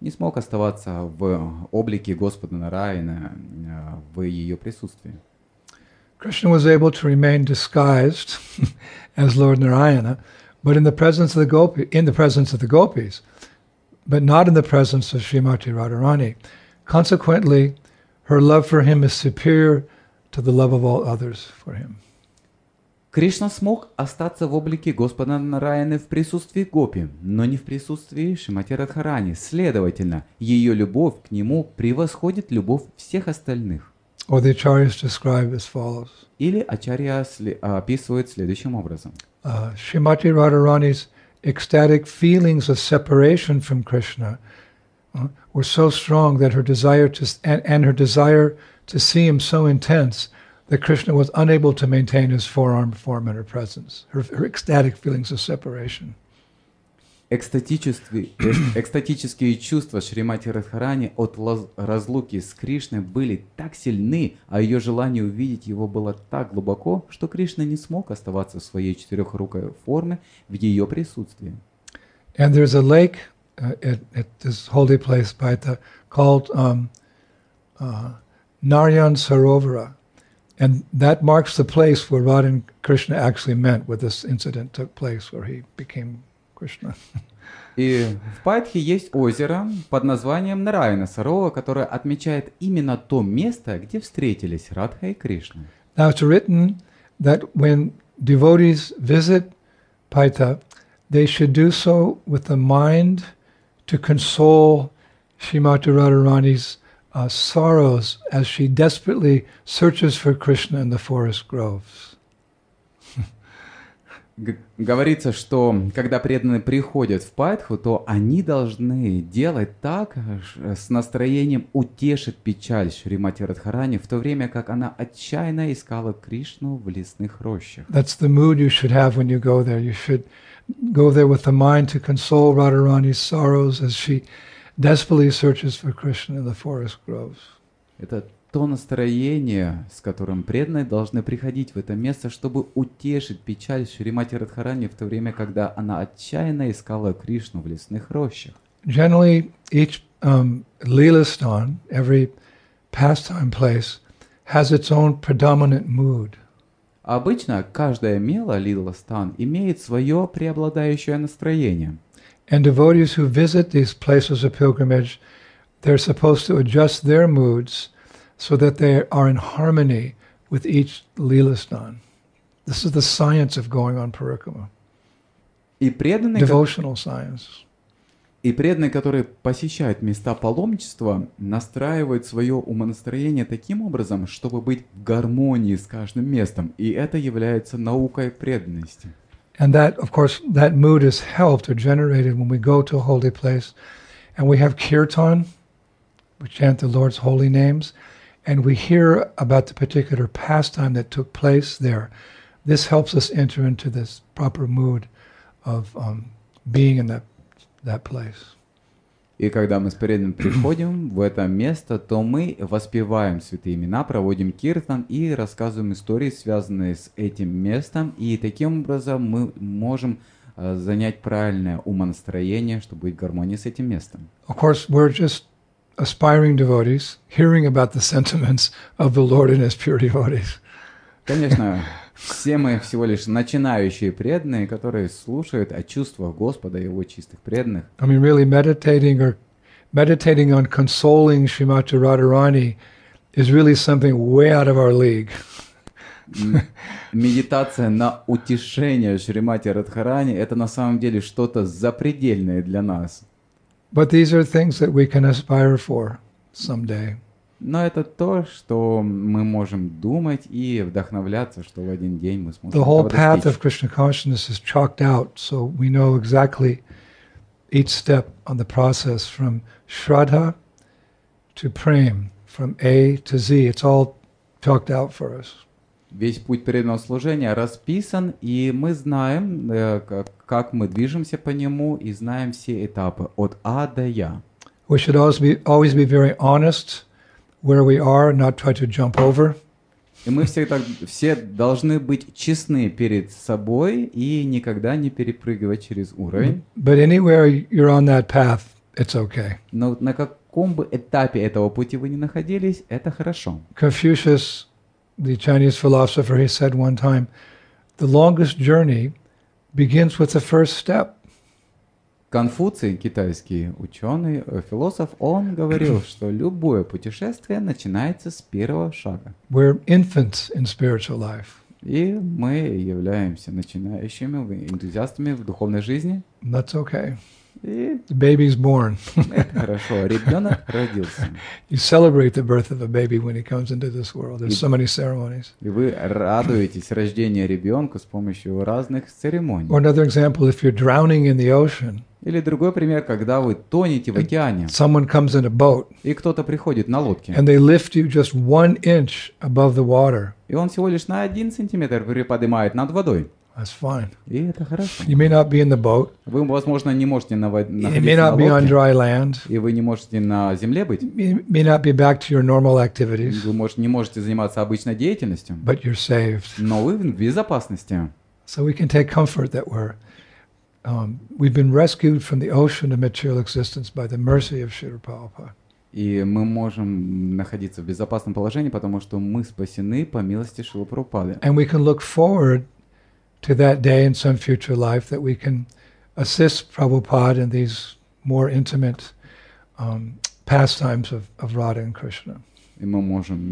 в облике Господа Нараяна в ее присутствии. Krishna was able to remain disguised as Lord Narayana, but in the presence of the gopis, but not in the presence of Srimati Radharani. Consequently, her love for him is superior to the love of all others for him. Кришна смог остаться в облике Господа Нараяны в присутствии гопи, но не в присутствии Шримати Радхарани. Следовательно, ее любовь к нему превосходит любовь всех остальных. Or the acharyas describe as follows. Или ачарья описывает следующим образом. Srimati Radharani's ecstatic feelings of separation from Krishna were so strong that her desire to see him so intense that Krishna was unable to maintain his four-armed form in her presence. Her ecstatic feelings of separation. Экстатические чувства Шримати Радхарани от разлуки с Кришной были так сильны, а ее желание увидеть его было так глубоко, что Кришна не смог оставаться в своей четырехрукой форме в ее присутствии. And there's a lake at this holy place called Narayan Sarovara, and that marks the place where Radha and Krishna actually met, where this incident took place, where he became Krishna. И в Пайтхе есть озеро под названием Нараяна Сарова, которое отмечает именно то место, где встретились Радха и Кришна. Now it's written that when devotees visit Paitha, they should do so with the mind to console Srimati Radharani's sorrows as she desperately searches for Krishna in the forest groves. Говорится, что когда преданные приходят в Пайтху, то они должны делать так, с настроением утешить печаль Шримати Радхарани, в то время как она отчаянно искала Кришну в лесных рощах. That's the mood you should have when you go there. You should go there with the mind to console Radharani's sorrows as she desperately searches for Krishna in the forest groves. Это то настроение, с которым преданные должны приходить в это место, чтобы утешить печаль Шримати Радхарани в то время, когда она отчаянно искала Кришну в лесных рощах. Generally, each Leelastan, every pastime place, has its own predominant mood. Обычно каждая мела, лиластан, имеет свое преобладающее настроение. And devotees who visit these places of pilgrimage, they're supposed to adjust their moods so that they are in harmony with each Leelastan. This is the science of going on parikrama. Devotional science. И преданные, которые посещают места паломничества, настраивают свое умонастроение таким образом, чтобы быть в гармонии с каждым местом. И это является наукой преданности. And that, of course, that mood is helped or generated when we go to a holy place and we have kirtan, we chant the Lord's holy names, and we hear about the particular pastime that took place there. This helps us enter into this proper mood of being in that place. И когда мы с преданным приходим в это место, то мы воспеваем святые имена, проводим киртан и рассказываем истории, связанные с этим местом. И таким образом мы можем занять правильное умонастроение, чтобы быть в гармонии с этим местом. Of course, we're just aspiring devotees, hearing about the sentiments of the Lord and His pure devotees. Конечно, все мы всего лишь начинающие преданные, которые слушают о чувствах Господа и Его чистых преданных. I mean, really meditating on consoling Srimati Radharani is really something way out of our league. Медитация на утешение Шримати Радхарани — это на самом деле что-то запредельное для нас. But these are things that we can aspire for someday. Но это то, что мы можем думать и вдохновляться, что в один день мы сможем The whole этого path достичь. of Krishna consciousness is chalked out, so we know exactly each step on the process from Shraddha to Prem, from A to Z. It's all chalked out for us. Весь путь преданного служения расписан, и мы знаем, как мы движемся по нему, и знаем все этапы от А до Я. We should always be very honest where we are, not try to jump over. И мы все должны быть честны перед собой и никогда не перепрыгивать через уровень. But anywhere you're on that path, it's okay. Но на каком бы этапе этого пути вы ни находились, это хорошо. Confucius, the Chinese philosopher, he said one time, the longest journey begins with the first step. Конфуций, китайский ученый, философ, он говорил, что любое путешествие начинается с первого шага. We're infants in spiritual life. И мы являемся начинающими энтузиастами в духовной жизни. That's okay. И The baby's born. это хорошо. Ребенок родился. You celebrate the birth of a baby when he comes into this world. There's so many ceremonies. И вы радуетесь рождению ребенка с помощью разных церемоний. Or another example, if you're drowning in the ocean, Или другой пример, когда вы тонете в океане, someone comes in a boat и кто-то приходит на лодке, and they lift you just 1 inch above the water. и он всего лишь на 1 сантиметр приподнимает над водой. That's fine. И это хорошо. You may not be in the boat. Вы, возможно, не можете You may находиться на not be on лодке, dry land. и вы не можете на земле быть. You may not be back to your normal activities, Вы не можете заниматься обычной деятельностью, but you're saved. но вы в безопасности. So we can take comfort that we've been rescued from the ocean of material existence by the mercy of Srila Prabhupada. И мы можем находиться в безопасном положении, потому что мы спасены по милости Шрилы Прабхупады. And we can look forward to that day in some future life that we can assist Prabhupada in these more intimate pastimes of Radha and Krishna. И мы можем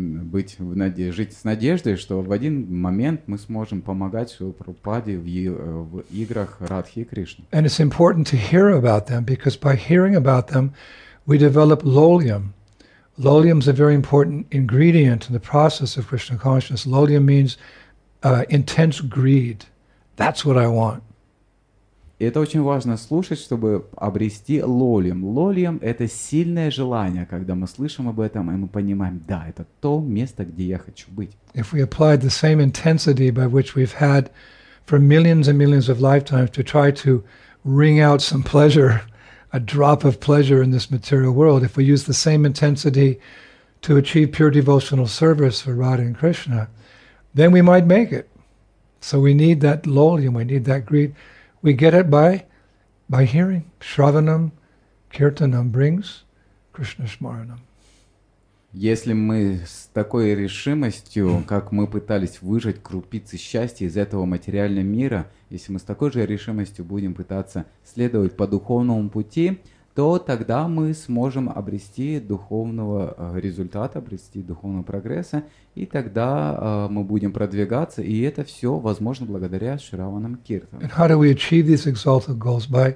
жить с надеждой, что в один момент мы сможем помогать Шриле Прабхупаде в играх Радхи и Кришны. And it's important to hear about them because by hearing about them, we develop lolium. Lolium is a very important ingredient in the process of Krishna consciousness. Lolium means intense greed. That's what I want. И это очень важно слушать, чтобы обрести лолием. Лолием — это сильное желание, когда мы слышим об этом, и мы понимаем, да, это то место, где я хочу быть. If we applied the same intensity by which we've had for millions and millions of lifetimes to try to wring out some pleasure, a drop of pleasure in this material world, if we use the same intensity to achieve pure devotional service for Radha and Krishna, then we might make it. So we need that lolium, we need that greed. We get it by hearing. Shravanam, Kirtanam brings Krishna Smaranam. Если мы с такой решимостью, как мы пытались выжать крупицы счастья из этого материального мира, если мы с такой же решимостью будем пытаться следовать по духовному пути, то тогда мы сможем обрести духовного результата, обрести духовного прогресса, и тогда мы будем продвигаться, и это все возможно благодаря Шраванам Киртанам. And how do we achieve these exalted goals? By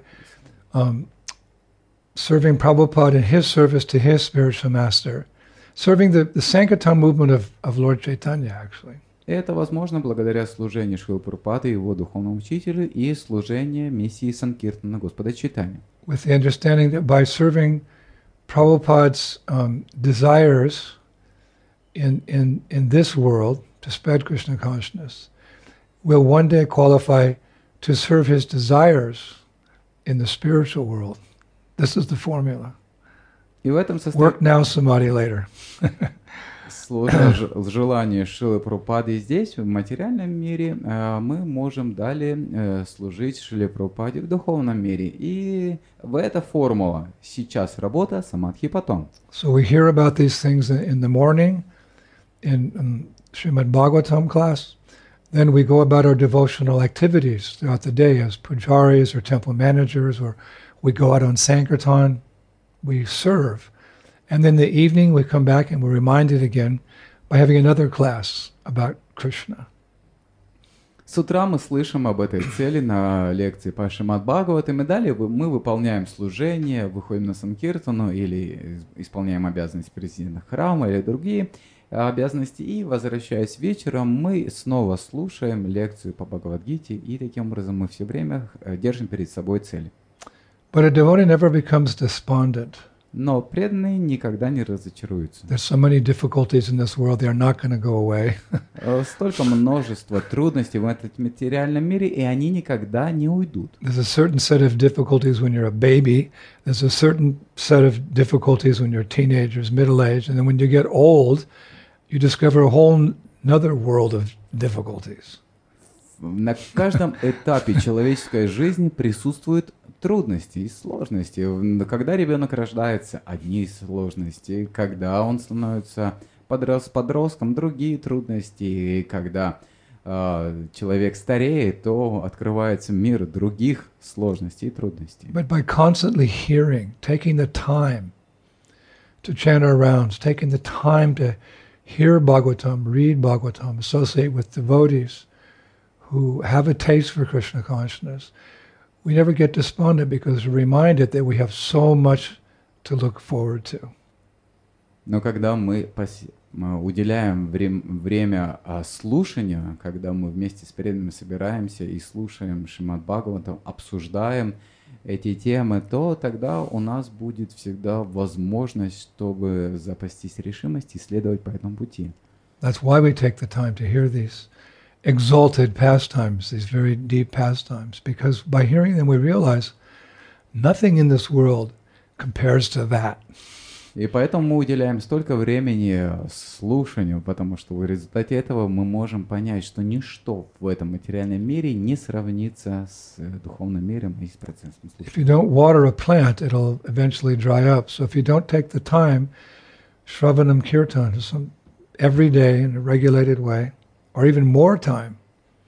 serving Prabhupada in his service to his spiritual master, serving the Sankirtan movement of Lord Chaitanya, actually. Это возможно благодаря служению Шрилы Прабхупады, его духовному учителю, и служению миссии Санкиртана Господа Чайтаньи. With the understanding that by serving Prabhupada's desires in this world to spread Krishna consciousness, we'll one day qualify to serve his desires in the spiritual world. This is the formula. И в этом Work now, samadhi later. Служа желанию Шрилы Прабхупады здесь, в материальном мире, мы можем далее служить Шриле Прабхупаде в духовном мире. И в эта формула сейчас работа, самадхи потом. So we hear about these things in the morning in Srimad Bhagavatam class. Then we go about our devotional activities throughout the day as pujaris or temple managers, or we go out on Sankirtan, we serve. And then in the evening we come back and we're reminded again by having another class about Krishna. С утра мы слышим об этой цели на лекции по Шримад Бхагаватам, и далее мы выполняем служение, выходим на Санкиртану или исполняем обязанности президента храма или другие обязанности, и, возвращаясь вечером, мы снова слушаем лекцию по Бхагавад-гите, и таким образом мы все время держим перед собой цели. But a devotee never becomes despondent. Но преданные никогда не разочаруются. There's so many difficulties in this world, they are not going to go away. столько множества трудностей в этом материальном мире, и они никогда не уйдут. There's a certain set of difficulties when you're a baby. There's a certain set of difficulties when you're teenagers, middle-aged, and then when you get old, you discover a whole another world of difficulties. На каждом этапе человеческой жизни присутствуют трудности и сложности. Когда ребенок рождается, одни сложности. Когда он становится подростком, другие трудности. И когда человек стареет, то открывается мир других сложностей и трудностей. But by constantly hearing, taking the time to chant our rounds, taking the time to hear Bhagavatam, read Bhagavatam, associate with devotees who have a taste for Krishna consciousness, we never get despondent because we're reminded that we have so much to look forward to. Но когда мы уделяем время слушанию, когда мы вместе с преданными собираемся и слушаем Шримад Бхагаватам, обсуждаем эти темы, то тогда у нас будет всегда возможность, чтобы запастись решимостью и следовать по этому пути. That's why we take the time to hear these exalted pastimes, these very deep pastimes, because by hearing them we realize nothing in this world compares to that. И поэтому мы уделяем столько времени слушанию, потому что в результате этого мы можем понять, что ничто в этом материальном мире не сравнится с духовным миром и с процессом слушания. If you don't water a plant, it'll eventually dry up. So if you don't take the time, Shravanam Kirtan, every day in a regulated way, or even more time,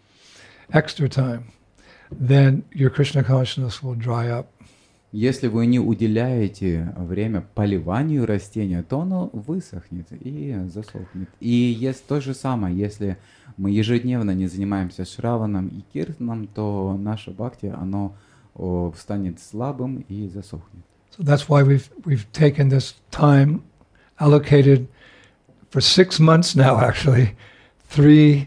extra time, then your Krishna consciousness will dry up. Если вы не уделяете время поливанию растения, то оно высохнет и засохнет. И есть то же самое, если мы ежедневно не занимаемся шраваном и киртаном, то наше бхакти, оно станет слабым и засохнет. So that's why we've taken this time allocated for 6 months now, actually, 3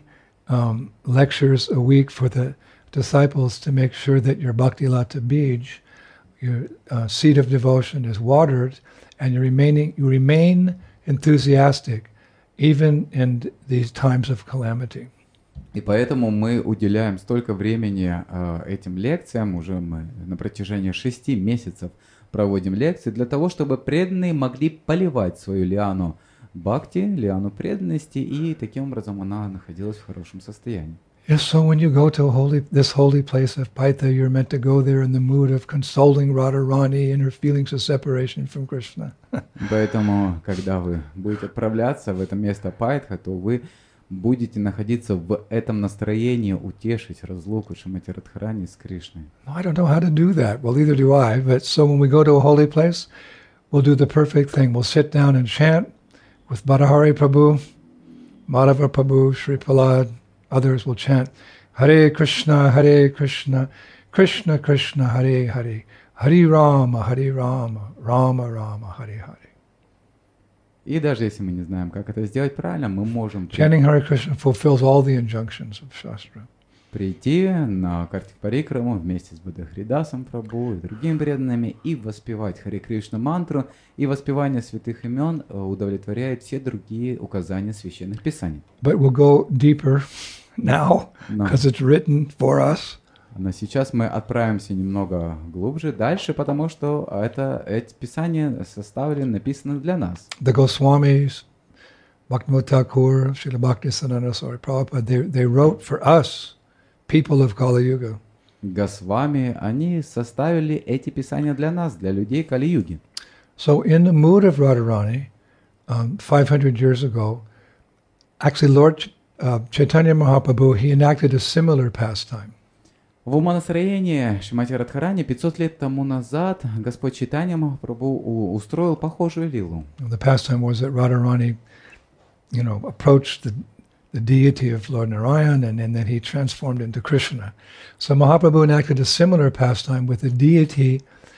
lectures a week for the disciples to make sure that your Bhakti Lata Bij, your seed of devotion, is watered, and you remain enthusiastic even in these times of calamity. И поэтому мы уделяем столько времени этим лекциям, уже мы на протяжении 6 месяцев проводим лекции, для того, чтобы преданные могли поливать свою лиану бхакти, лиану преданности, и таким образом она находилась в хорошем состоянии. Yes, so when you go to this holy place of Paita, you're meant to go there in the mood of consoling Radharani in her feelings of separation from Krishna. Поэтому, когда вы будете отправляться в это место Пайтха, то вы будете находиться в этом настроении утешить разлуку Шримати Радхарани с Кришной. I don't know how to do that. Well, neither do I. But so when we go to a holy place, we'll do the perfect thing. We'll sit down and chant with Bharahari Prabhu, Madhava Prabhu, Sri Prahlad. Others will chant Hare Krishna, Krishna Krishna, Hare Hare, Hare Rama, Rama Rama, Hare Hare. И даже если мы не знаем, как это сделать правильно, мы можем Chanting Hare Krishna fulfills all the injunctions of Shastra. Прийти на Картик Парикраму вместе с Бадахридасом Прабху и другими преданными и воспевать Харе Кришна мантру, и воспевание святых имен удовлетворяет все другие указания священных писаний. But we'll go deeper now, because it's written for us. Но сейчас мы отправимся немного глубже дальше, потому что эти писания составлены, написаны для нас. The Goswamis, Bhaktivinoda Thakur, Srila Bhaktisiddhanta Saraswati Prabhupada, they wrote for us, people of Kali Yuga. Госвами, они составили эти писания для нас, для людей Кали-юги. So in the mood of Radharani, 500 years ago, actually Lord Chaitanya Mahaprabhu, he enacted a similar pastime. В умонастроении Шримати Радхарани 500 лет тому назад Господь Чайтанья Махапрабху устроил похожую лилу. The pastime was that Radharani, approached the deity of Lord Narayan, and then he transformed into Krishna. So Mahaprabhu enacted a similar pastime with the deity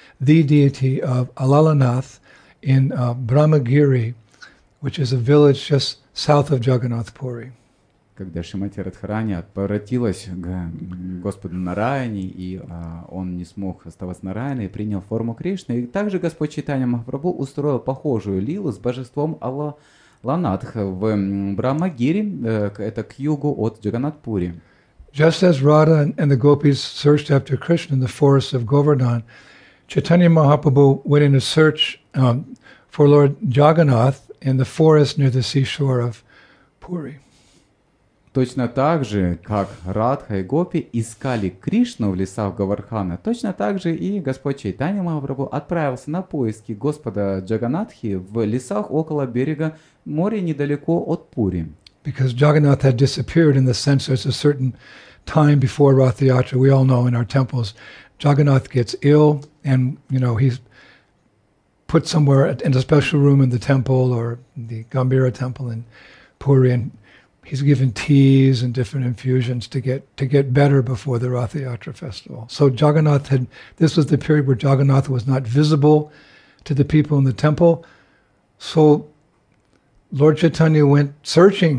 of Alalanath in Brahmagiri, which is a village just south of Jagannath Puri. Когда Шримати Радхарани обратилась к Господу Нараяне, и он не смог оставаться Нараяной, и принял форму Кришны. И также Господь Чайтанья Махапрабху устроил похожую лилу с божеством Ланадх в Брамагире, это к югу от Джаганатпури. Just as Radha and the gopis searched after Krishna in the forests of Govardhan, Chaitanya Mahaprabhu went in a search for Lord Jagannath in the forest near the seashore of Puri. Точно так же, как Радха и Гопи искали Кришну в лесах Гавардхана, точно так же и Господь Чайтанья Махапрабху отправился на поиски Господа Джаганатхи в лесах около берега моря недалеко от Пури. Because Jagannath had disappeared in the sense there's a certain time before Rath Yatra, we all know in our temples, Jagannath gets ill and, he's put somewhere in a special room in the temple or the Gambhira temple in Puri, and he's given teas and different infusions to get better before the Rath Yatra festival. So this was the period where Jagannath was not visible to the people in the temple. So Lord Chaitanya went searching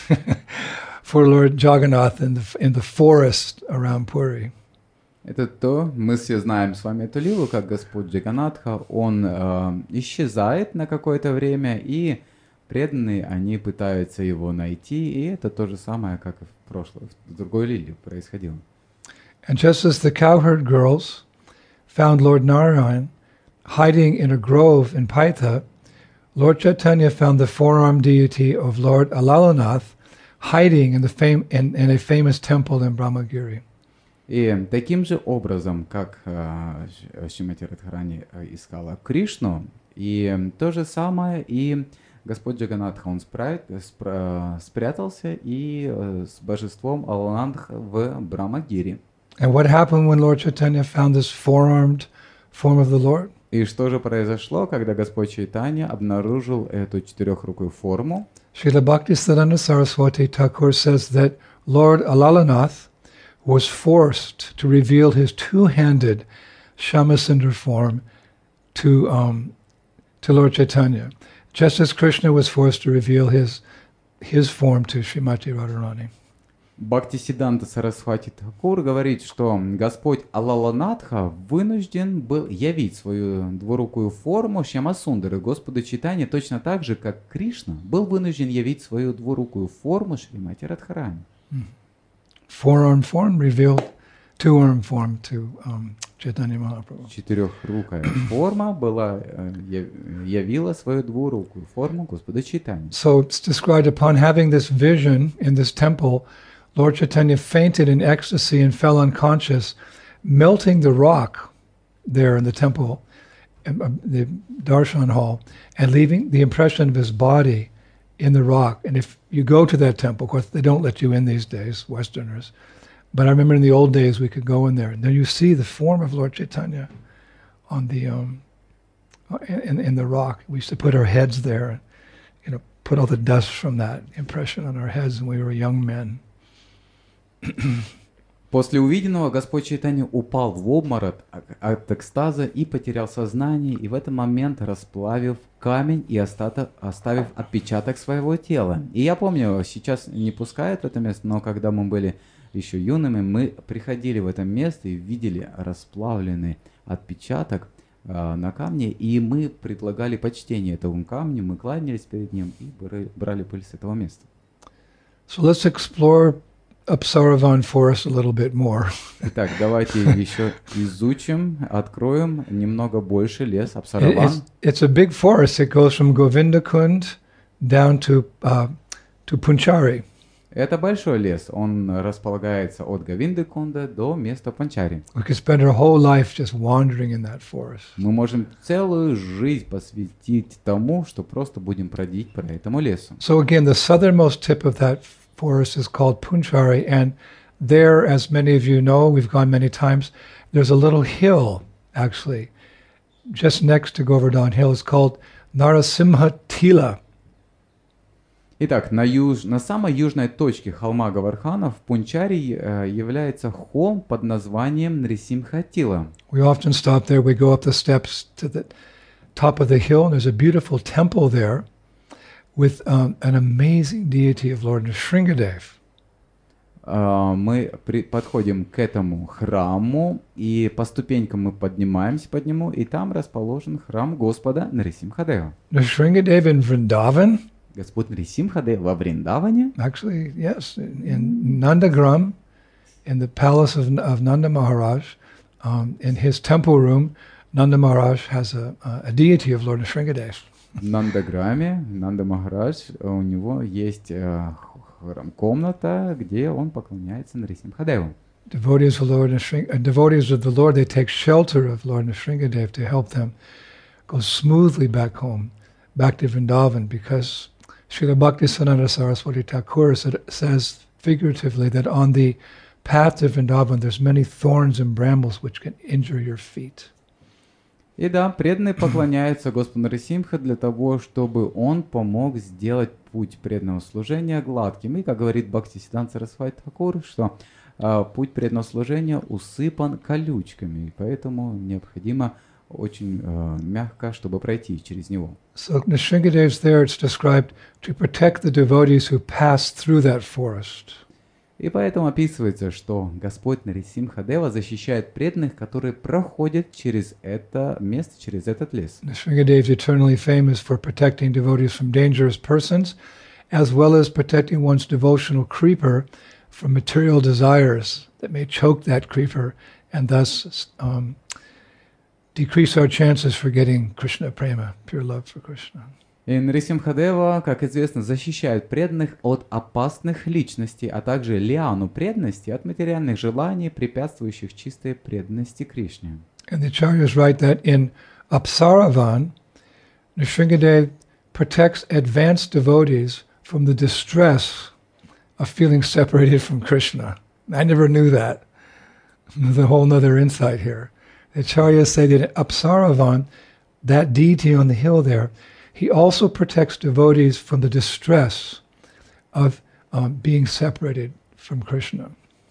for Lord Jagannath in the forest around Puri. Это то, мы все знаем с вами эту лилу, как Господь Джаганатха, он исчезает на какое-то время, и преданные, они пытаются его найти, и это то же самое, как и в прошлом, в другой лиле происходило. And just as the cowherd girls found Lord Narayan hiding in a grove in Paitha, Lord Chaitanya found the four-armed deity of Lord Alalanath hiding in a famous temple in Brahmagiri. И таким же образом, как Шримати Радхарани искала Кришну, и то же самое и Господь Джаганатха, он спрятался и с божеством Аланандх в Брамагири. And what happened when Lord Chaitanya found this four-armed form of the Lord? И что же произошло, когда Господь Чайтанья обнаружил эту четырехрукую форму? Srila Bhaktisiddhanta Saraswati Thakur says that Lord Alalanath was forced to reveal his two-handed Shyamasundar form to Lord Chaitanya, just as Krishna was forced to reveal his form to Srimati Radharani. Бхактисиддханта Сарасвати Тхакур говорит, что Господь Алаланатха вынужден был явить свою двурукую форму Шьямасундары Господу Чайтанье точно так же, как Кришна был вынужден явить свою двурукую форму Шримати Радхарани. Four-armed form revealed two-armed form to Chaitanya Mahaprabhu. Четырехрукая форма явила свою двурукую форму Господа Чайтаньи. So it's described upon having this vision in this temple, Lord Chaitanya fainted in ecstasy and fell unconscious, melting the rock there in the temple, the darshan hall, and leaving the impression of his body in the rock. And if you go to that temple, of course they don't let you in these days, Westerners, but I remember in the old days we could go in there, and then you see the form of Lord Chaitanya on the in the rock. We used to put our heads there, and put all the dust from that impression on our heads when we were young men. После увиденного Господь Чайтанья упал в обморок от экстаза и потерял сознание, и в этот момент расплавив камень и оставив отпечаток своего тела. И я помню, сейчас не пускают в это место, но когда мы были еще юными, мы приходили в это место и видели расплавленный отпечаток на камне, и мы предлагали почтение этому камню, мы кланялись перед ним и брали пыль с этого места. So let's explore Apsaravan forest a little bit more. Итак, давайте еще изучим, откроем немного больше лес Апсараван. It's a big forest. It goes from Govindakund down to Punchari. Это большой лес. Он располагается от Говиндакунда до места Панчари. We could spend our whole life just wandering in that forest. Мы можем целую жизнь посвятить тому, что просто будем бродить по этому лесу. So again, the southernmost tip of that forest is called Punchari, and there, as many of you know, we've gone many times, there's a little hill, actually, just next to Govardhan Hill. It's called Narasimha Tila. Итак, на самой южной точке холма Гавардхана в Пунчари является холм под названием Нарисимха-Тила. We often stop there. We go up the steps to the top of the hill, and there's a beautiful temple there with an amazing deity of Lord Nrsingadev. Мы подходим к этому храму, и по ступенькам мы поднимаемся под нему, и там расположен храм Господа Нарисимхадева. Nrsingadev in Vrindavan Господь Нрисимхадев во Вриндаване? Actually, yes, in Nandagram, in the palace of Nanda Maharaj, in his temple room, Nanda Maharaj has a deity of Lord Nrsimhadev. В Нандаграме, Нанда Махарадж, у него есть комната, где он поклоняется Нрисимхадеву. Devotees of the Lord, they take shelter of Lord Nrsimhadev to help them go smoothly back home, back to Vrindavan, because Srila Bhaktisiddhanta Saraswati Thakur says figuratively that on the path to Vrindavan there's many thorns and brambles which can injure your feet. И да, преданные поклоняются Господу Нрисимха для того, чтобы он помог сделать путь преданного служения гладким. И, как говорит Бхактисиддханта Сарасвати Тхакур, что путь преданного служения усыпан колючками, и поэтому необходимо очень мягко, чтобы пройти через него. So Nrsimhadev's there, it's described to protect the devotees who pass through that forest. И поэтому описывается, что Господь Нрисимхадева защищает преданных, которые проходят через это место, через этот лес. Nrsimhadev is eternally famous for protecting devotees from dangerous persons, as well as protecting one's devotional creeper from material desires that may choke that creeper and thus decrease our chances for getting Krishna prema, pure love for Krishna. И Нрисимхадева, как известно, защищает преданных от опасных личностей, а также лиану преданности от материальных желаний, препятствующих чистой преданности Кришне. And the acharyas write that in Apsaravan, Nrsimhadev protects advanced devotees from the distress of feeling separated from Krishna. I never knew that. There's a whole other insight here. The acharyas say that in Apsaravan, that deity on the hill there, he also protects devotees from the distress of being separated from Krishna.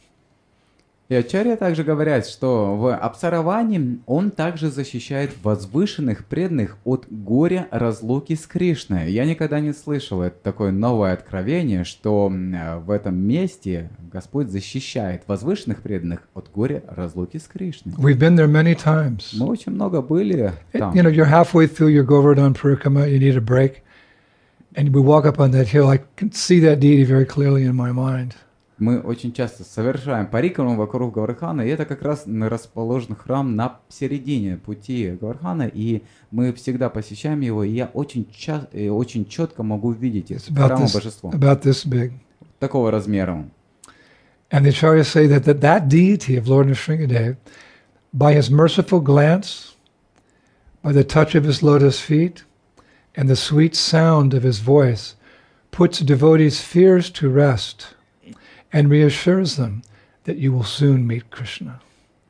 И ачарья также говорят, что в Апсараване он также защищает возвышенных преданных от горя разлуки с Кришной. Я никогда не слышал это такое новое откровение, что в этом месте Господь защищает возвышенных преданных от горя разлуки с Кришной. We've been there many times. Мы очень много были там. You know, you're halfway through your Govardhan Parikama, you need a break, and we walk up on that hill. I can see that deity very clearly in my mind. Мы очень часто совершаем парикраму вокруг Говардхана, и это как раз расположен храм на середине пути Говардхана, и мы всегда посещаем его, и я очень четко могу видеть храм божества. About this big. Такого размера. And the acharyas say that deity of Lord Nrsimhadev, by his merciful glance, by the touch of his lotus feet, and the sweet sound of his voice, puts devotees' fears to rest and reassures them that you will soon meet Krishna.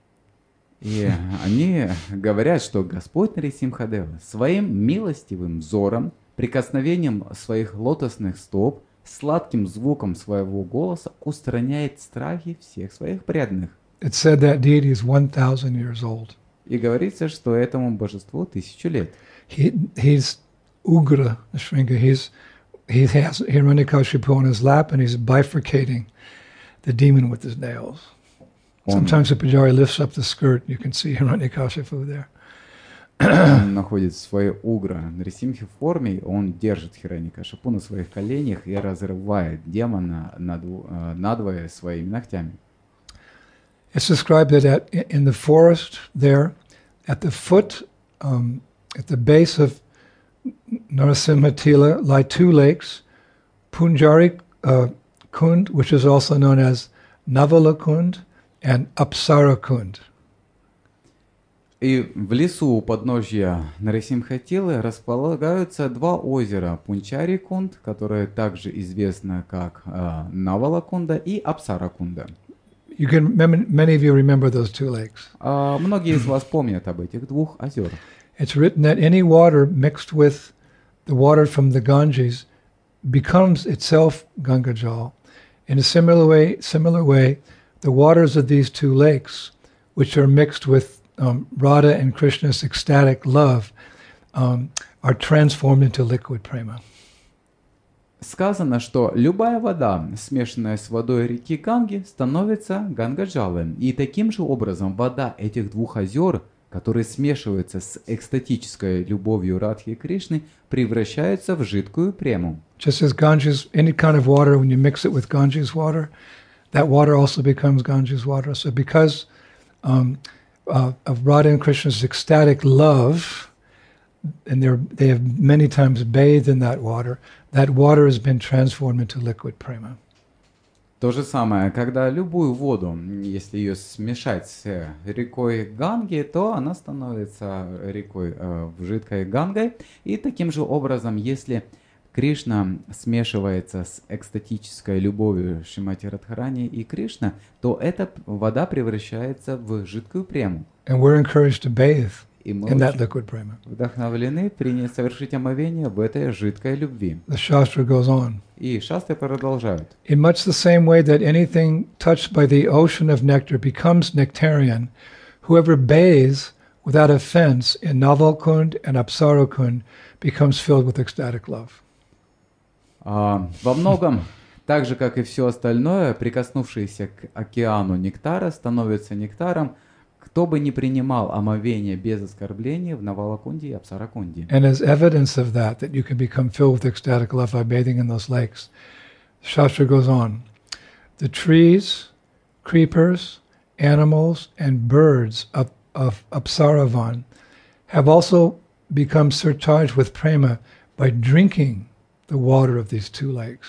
И они говорят, что Господь Нрисимхадева своим милостивым взором, прикосновением своих лотосных стоп, сладким звуком своего голоса устраняет страхи всех своих преданных. It said that deity is 1,000 years old. И говорится, что этому божеству 1000 лет. He's Ugra Nrsimha. He has Hiranyakashipu on his lap, and he's bifurcating the demon with his nails. Sometimes the pujari lifts up the skirt, you can see Hiranyakashipu there. Он находит свое угра Нрисимхи в форме, он держит Хираньякашипу на своих коленях и разрывает демона надвое своими ногтями. It's described that in the forest there, at the foot, at the base of Narasimhatila lie two lakes, Punjari Kund, which is also known as Navala Kund, and Apsara Kund. И в лесу у подножья Нарисимхатилы располагаются два озера, Пунчари-Кунд, которое также известно как Навала-Кунда, и Апсара-Кунда. Many of you remember those two lakes. Многие из вас помнят об этих двух озерах. It's written that any water mixed with the water from the Ganges becomes itself Gangajal. In a similar way, the waters of these two lakes, which are mixed with Radha and Krishna's ecstatic love, are transformed into liquid prema. Сказано, что любая вода, смешанная с водой реки Ганги, становится Гангаджалом. И таким же образом вода этих двух озер которые смешиваются с экстатической любовью Радхи и Кришны, превращаются в жидкую прему. Just as Ganges, any kind of water, when you mix it with Ganges water, that water also becomes Ganges water. So because of Radha and Krishna's ecstatic love, and they have many times bathed in that water has been transformed into liquid prema. То же самое, когда любую воду, если ее смешать с рекой Ганги, то она становится рекой жидкой Гангой. И таким же образом, если Кришна смешивается с экстатической любовью Шримати Радхарани и Кришна, то эта вода превращается в жидкую прему. And we're encouraged to bathe И мы in that очень liquid prema. вдохновлены совершить омовение в этой жидкой любви. The Shastra goes on. И шастры продолжают. In much the same way that anything touched by the ocean of nectar becomes nectarian, whoever bathes without offense in Navalkund and Apsarakund becomes filled with ecstatic love. Во многом, так же, как и все остальное, прикоснувшееся к океану нектара становится нектаром, кто бы не принимал омовение без оскорбления в Навалакунде и Апсаракунде. And as evidence of that you can become filled with ecstatic love by bathing in those lakes, Shastra goes on. The trees, creepers, animals, and birds of Apsaravan have also become surcharged with prema by drinking the water of these two lakes.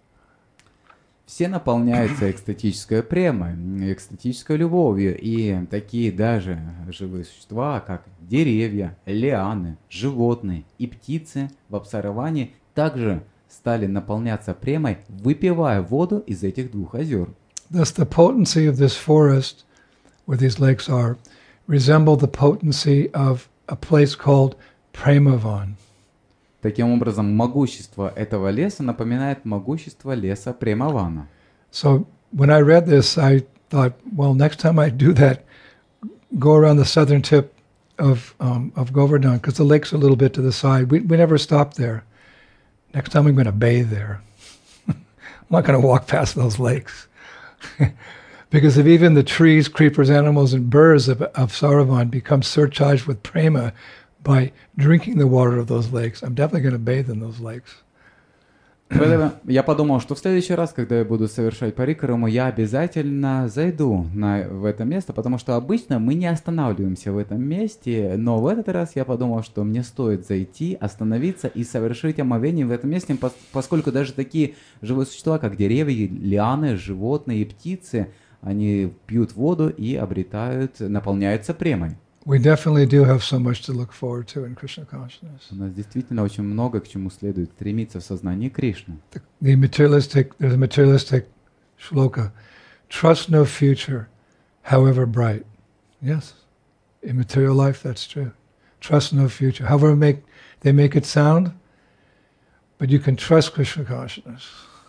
Все наполняются экстатической премой, экстатической любовью, и такие даже живые существа, как деревья, лианы, животные и птицы в Апсараване также стали наполняться премой, выпивая воду из этих двух озер. Thus the potency of this forest, where these lakes are, resemble the potency of a place called Premavan. Таким образом, могущество этого леса напоминает могущество леса Премавана. So when I read this, I thought, well, next time I do that, go around the southern tip of Govardhan, because the lake's a little bit to the side. We never stopped there. Next time I'm going to bathe there. I'm not going to walk past those lakes. Because if even the trees, creepers, animals, and birds of Saravan become surcharged with prema by drinking the water of those lakes, I'm definitely going to bathe in those lakes. Поэтому я подумал, что в следующий раз, когда я буду совершать парикраму, я обязательно зайду в это место, потому что обычно мы не останавливаемся в этом месте, но в этот раз я подумал, что мне стоит зайти, остановиться и совершить омовение в этом месте, поскольку даже такие живые существа, как деревья, лианы, животные и птицы, они пьют воду и наполняются премой. We definitely do have so much to look forward to in Krishna consciousness. У нас действительно очень много к чему следует стремиться в сознании Кришны. There's a materialistic shloka. Trust no future, however bright. Yes, in material life that's true. Trust no future. However they make it sound, but you can trust Krishna consciousness.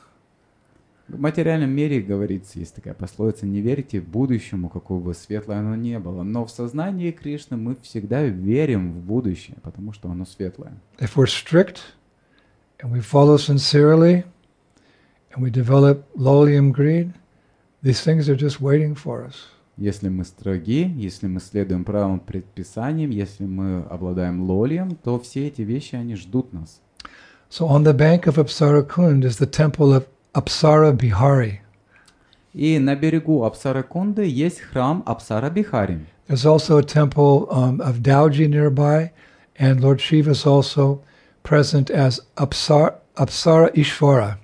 В материальном мире, говорится, есть такая пословица, не верьте будущему, какое бы светлое оно ни было. Но в сознании Кришны мы всегда верим в будущее, потому что оно светлое. If we're strict, and we follow sincerely, and we develop lolium greed, these things are just waiting for us. Если мы строги, если мы следуем правым предписаниям, если мы обладаем лолием, то все эти вещи, они ждут нас. So on the bank of Apsara Kund is the temple of Apsara Bihari. И на берегу Апсаракунды есть храм Апсара Бихари. There's also a temple of Dauji nearby, and Lord Shiva is also present as Apsara Ishvara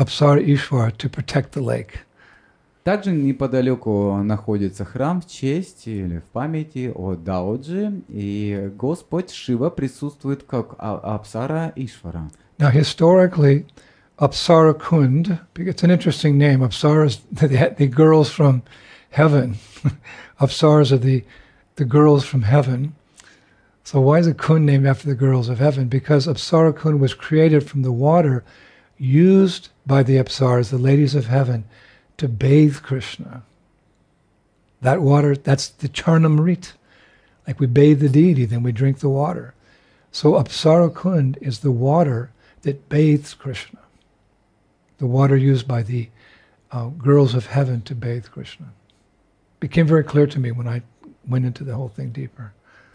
to protect the lake. Также неподалеку находится храм в честь или в памяти о Дауджи, и Господь Шива присутствует как Апсара Ишвара. Now historically, Apsara Kund, it's an interesting name. Apsaras, the girls from heaven. Apsaras are the girls from heaven. So why is a Kund named after the girls of heaven? Because Apsara Kund was created from the water used by the Apsaras, the ladies of heaven, to bathe Krishna. That water, that's the Charnamrit. Like we bathe the deity, then we drink the water. So Apsara Kund is the water that bathes Krishna. The water used by the girls of heaven to bathe Krishna. Became very clear to me when I went into the whole thing deeper.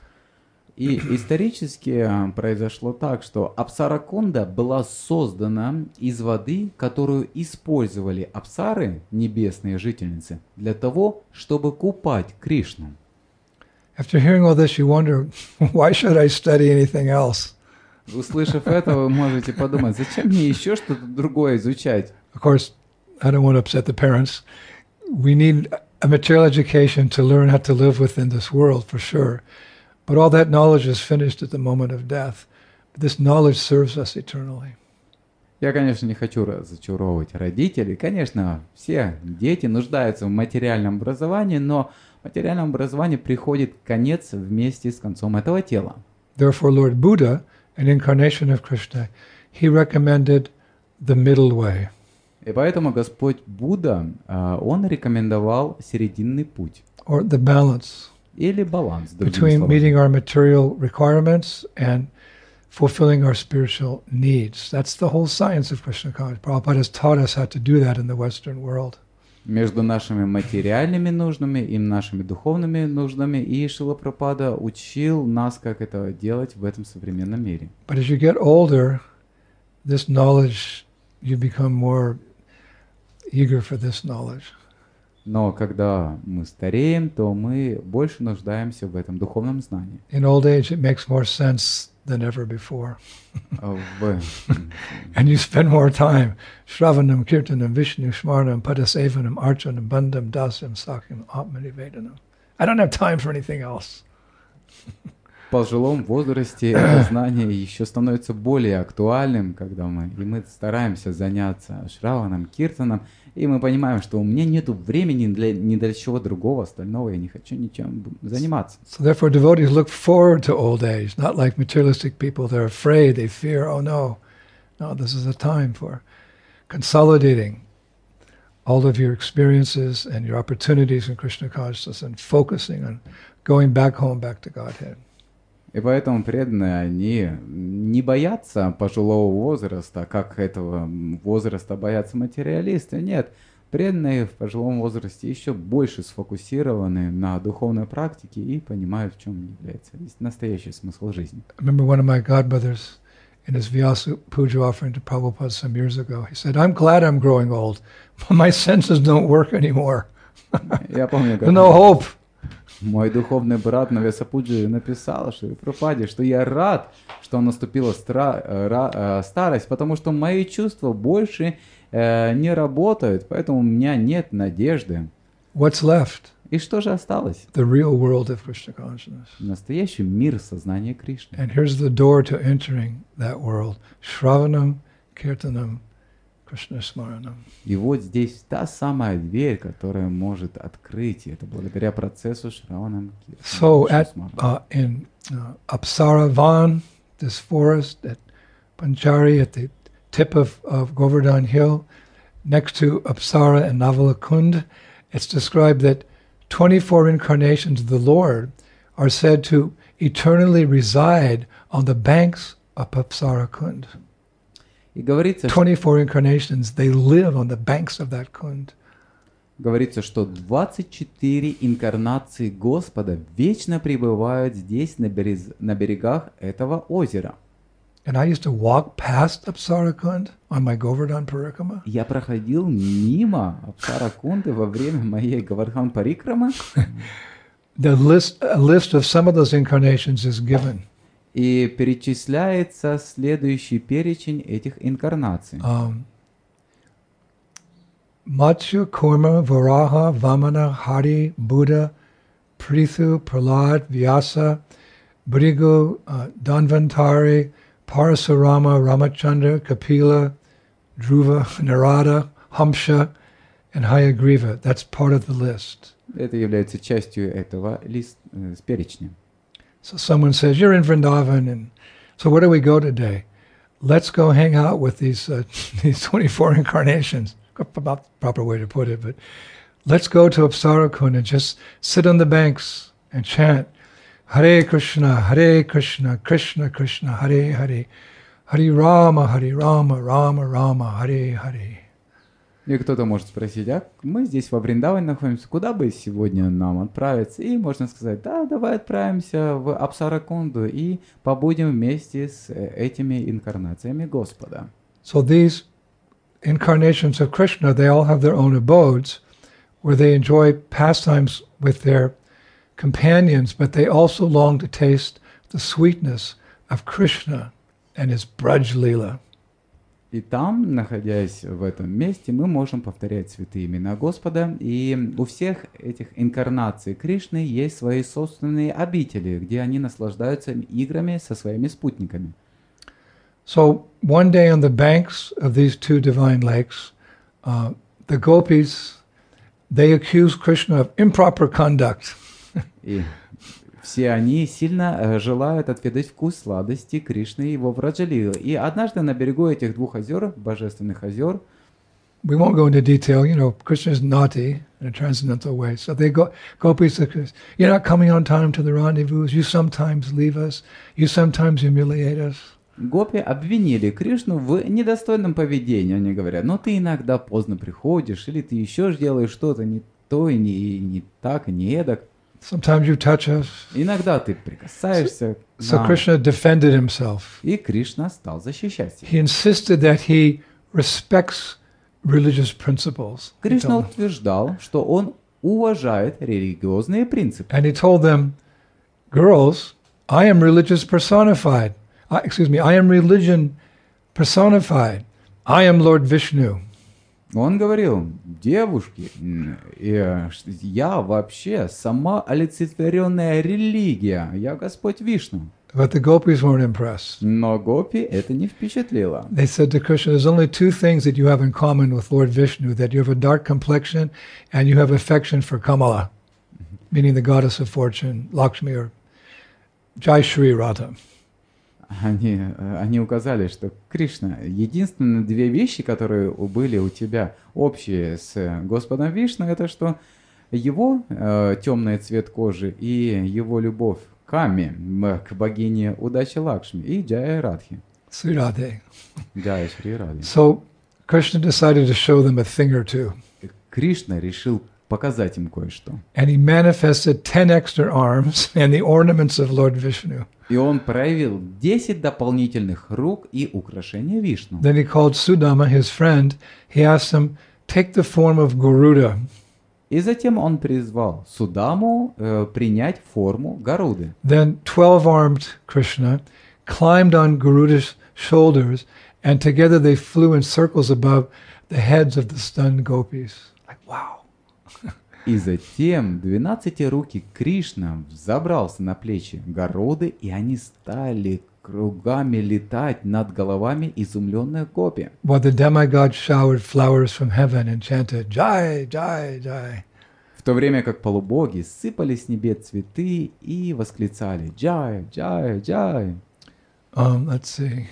И исторически произошло так, что Апсара-кунда была создана из воды, которую использовали апсары, небесные жительницы, для того, чтобы купать Кришну. After hearing all this, you wonder, why should I study anything else? Услышав это, вы можете подумать, зачем мне еще что-то другое изучать? Of course, I don't want to upset the parents. We need a material education to learn how to live within this world, for sure. But all that knowledge is finished at the moment of death. This knowledge serves us eternally. Я, конечно, не хочу разочаровывать родителей. Конечно, все дети нуждаются в материальном образовании, но материальному образованию приходит конец вместе с концом этого тела. Therefore, Lord Buddha, an incarnation of Krishna, he recommended the middle way. И поэтому Господь Будда, Он рекомендовал серединный путь. Or the balance Или баланс, другими between словами. meeting our material requirements and fulfilling our spiritual needs. That's the whole science of Krishna consciousness. Prabhupada has taught us how to do that in the Western world. Между нашими материальными нуждами и нашими духовными нуждами. И Шрила Прабхупада учил нас, как это делать в этом современном мире. But as you get older, this knowledge, you become more eager for this knowledge. Но когда мы стареем, то мы больше нуждаемся в этом духовном знании. In old age, it makes more sense than ever before. And you spend more time Shravanam, Kirtanam, Vishnu, Smarnam, Padasevanam, Archanam, Bandham, Dasam, Sakyam, Atmanivedanam. I don't have time for anything else. В пожилом возрасте это знание еще становится более актуальным, когда мы стараемся заняться Шраваном, Киртаном, и мы понимаем, что у меня нет времени ни для чего другого остального, я не хочу ничем заниматься. So therefore devotees look forward to old age, not like materialistic people. They're afraid, they fear, oh no. No, this is a time for consolidating all of your experiences and your opportunities in Krishna consciousness and focusing on going back home, back to Godhead. И поэтому преданные, они не боятся пожилого возраста, как этого возраста боятся материалисты. Нет, преданные в пожилом возрасте еще больше сфокусированы на духовной практике и понимают, в чем является настоящий смысл жизни. I remember one of my godbrothers in his Vyasa Puja offering to Prabhupada some years ago. He said, I'm glad I'm growing old. My senses don't work anymore. Я помню, There's no hope. Мой духовный брат на Вьясапуджи написал Шри Прабхупаде, что я рад, что наступила старость, потому что мои чувства больше не работают, поэтому у меня нет надежды. What's left? И что же осталось? The real world of Krishna consciousness. Настоящий мир сознания Кришны. And here's the door to entering that world. Shravanam, Kirtanam, Krishna Smaranam. И вот здесь та самая дверь, которая может открыть, и это благодаря процессу Шраванам So Киртана. in Apsaravan, this forest at Panchari at the tip of Govardhan Hill, next to Apsara and Navalakund, it's described that 24 incarnations of the Lord are said to eternally reside on the banks of Apsara Kund. И говорится, 24 incarnations, they live on the banks of that Kund. Говорится, что 24 инкарнации Господа вечно пребывают здесь, на берегах этого озера. And I used to walk past Apsara Kund on my Govardhan Parikrama. Я проходил мимо Апсара-кунды во время моей Говардхан Парикрамы. A list of some of those incarnations is given. И перечисляется следующий перечень этих инкарнаций. Matsya, Kurma, Varaha, Vamana, Hari, Buddha, Prithu, Prahlad, Vyasa, Brigu, Dhanvantari, Parasurama, Ramachandra, Kapila, Dhruva, Narada, Hamsha, and Hayagriva. That's part of the list. Это является частью этого перечня. So someone says, you're in Vrindavan, and so where do we go today? Let's go hang out with these 24 incarnations. About the proper way to put it, but let's go to Apsara Kund and just sit on the banks and chant Hare Krishna, Krishna Krishna, Hare Hare, Hare Rama, Rama Rama, Hare Hare. И кто-то может спросить, а мы здесь во Вриндаване находимся, куда бы сегодня нам отправиться? И можно сказать, да, давай отправимся в Апсаракунду и побудем вместе с этими инкарнациями Господа. So these incarnations of Krishna, they all have their own abodes where they enjoy pastimes with their companions, but they also long to taste the sweetness of Krishna and his Braj Leela. И там, находясь в этом месте, мы можем повторять святые имена Господа. И у всех этих инкарнаций Кришны есть свои собственные обители, где они наслаждаются играми со своими спутниками. So one day on the banks of these two divine lakes, the gopis, they accuse Krishna of improper conduct. И все они сильно желают отведать вкус сладости Кришны и его Враджалилы. И однажды на берегу этих двух озер, божественных озер, We won't go into detail, Krishna is naughty in a transcendental way. So they go, gopis say, you're not coming on time to the rendezvous, you sometimes leave us, you sometimes humiliate us. гопи обвинили Кришну в недостойном поведении. Они говорят, ну ты иногда поздно приходишь, или ты еще делаешь что-то не то, и не так, и не эдак. Sometimes you touch us. Иногда ты прикасаешься к So нам. Krishna defended himself. И Кришна стал защищать себя. He insisted that he respects religious principles. He Кришна told them. утверждал, что он уважает религиозные принципы. And he told them, girls, I am religious personified. I am religion personified. I am Lord Vishnu. Он говорил, девушки, я вообще сама олицетворенная религия, я Господь Вишну. But the gopis weren't impressed. Но гопи это не впечатлило. They said to Krishna, there's only two things that you have in common with Lord Vishnu, that you have a dark complexion and you have affection for Kamala, meaning the goddess of fortune, Lakshmi or Jai Shri Radha. Они указали, что Кришна, единственные две вещи, которые были у тебя общие с Господом Вишну, это что его темный цвет кожи и его любовь к Каме, к богине удачи Лакшми и Джая Радхи. Sri Radhe. Джая Шри Радхи. So Krishna decided to show them a thing or two. Кришна решил показать им кое-что. And he manifested 10 extra arms and the ornaments of Lord Vishnu. И он проявил 10 дополнительных рук и украшения Вишну. Then he called Sudama, his friend. He asked him, take the form of Garuda. И затем он призвал Судаму принять форму Гаруды. Then 12-armed Krishna climbed on Garuda's shoulders, and together they flew in circles above the heads of the stunned gopis. Like, wow. И затем 12-рукий Кришна взобрался на плечи Гаруды, и они стали кругами летать над головами изумленных гопи. While the demigods showered flowers from heaven and chanted, Jai, Jai, Jai. В то время как полубоги сыпали с небес цветы и восклицали «Джай, Джай, Джай». Let's see.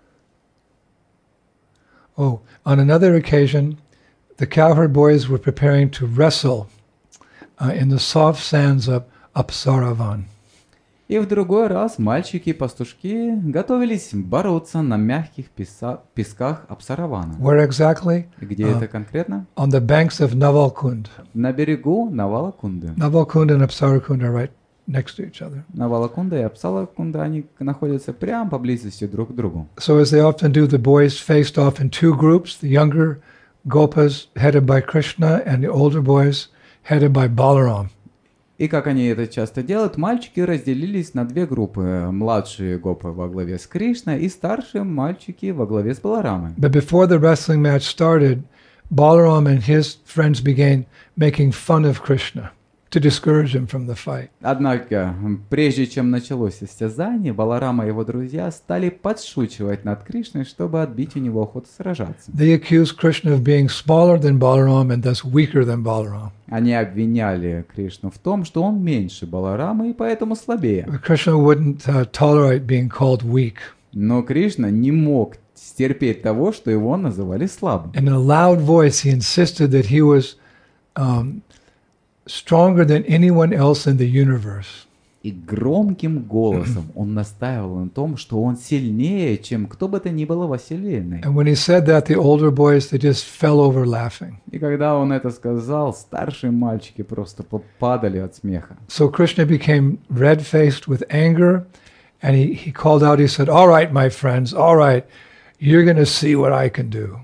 Oh, on another occasion, the cowherd boys were preparing to wrestle in the soft sands of Apsaravan. И в другой раз мальчики и пастушки готовились бороться на мягких песках Апсаравана. Where exactly? Где это конкретно? On the banks of Navalkund. На берегу Навалакунды. Navalkund and Apsarakund are right next to each other. Навалакунда и Апсалакунда, они находятся прямо поблизости друг к другу. So as they often do, the boys faced off in two groups, the younger Gopas headed by Krishna and the older boys headed by Balaram. И как они это часто делают, мальчики разделились на две группы. Младшие гопы во главе с Кришной и старшие мальчики во главе с Баларамой. But before the wrestling match started, Balaram and his friends began making fun of Krishna to discourage him from the fight. Однако, прежде чем началось состязание, Баларама и его друзья стали подшучивать над Кришной, чтобы отбить у него охоту сражаться. They accused Krishna of being smaller than Balaram and thus weaker than Balaram. Они обвиняли Кришну в том, что он меньше Баларамы и поэтому слабее. But Krishna wouldn't tolerate being called weak. Но Кришна не мог стерпеть того, что его называли слабым. In a loud voice, he insisted that he was stronger than anyone else in the universe. И громким голосом он настаивал на том, что он сильнее, чем кто бы то ни было во Вселенной. And when he said that, the older boys, they just fell over laughing. И когда он это сказал, старшие мальчики просто попадали от смеха. So Krishna became red-faced with anger, and he called out, he said, "All right, my friends, all right, you're going to see what I can do."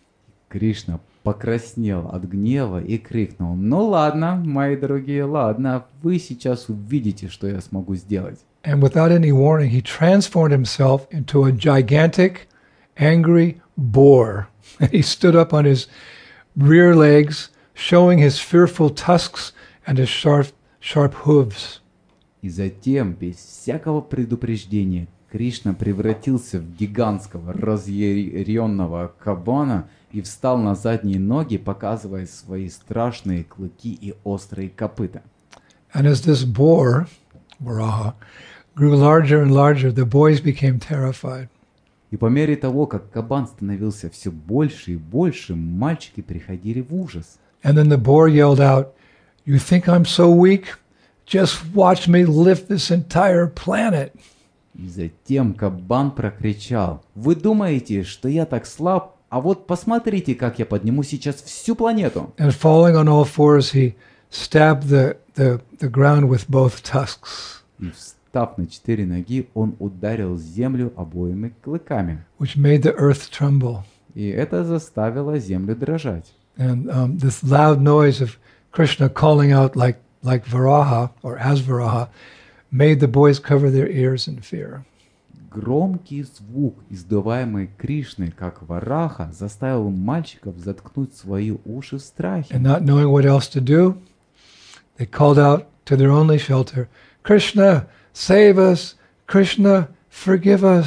Кришна покраснел от гнева и крикнул: «Ну ладно, мои дорогие, ладно, вы сейчас увидите, что я смогу сделать». And without any warning, he transformed himself into a gigantic, angry boar. He stood up on his rear legs, showing his fearful tusks and his sharp hooves. И затем, без всякого предупреждения, Кришна превратился в гигантского разъяренного кабана и встал на задние ноги, показывая свои страшные клыки и острые копыта. And as this boar, Varaha, grew larger and larger, the boys became terrified. И по мере того, как кабан становился все больше и больше, мальчики приходили в ужас. And then the boar yelled out, "You think I'm so weak? Just watch me lift this entire planet." И затем кабан прокричал: «Вы думаете, что я так слаб? А вот посмотрите, как я подниму сейчас всю планету!» And falling on all fours, he stabbed the ground with both tusks, И встав на 4 ноги, он ударил землю обоими клыками. which made the earth tremble. И это заставило землю дрожать. And this loud noise of Krishna calling out like Varaha, or as Varaha, made the boys cover their ears in fear. Громкий звук, издаваемый Кришной, как Вараха, заставил мальчиков заткнуть свои уши в страхе. And not knowing what else to do, they called out to their only shelter, "Krishna, save us! Krishna, forgive us!"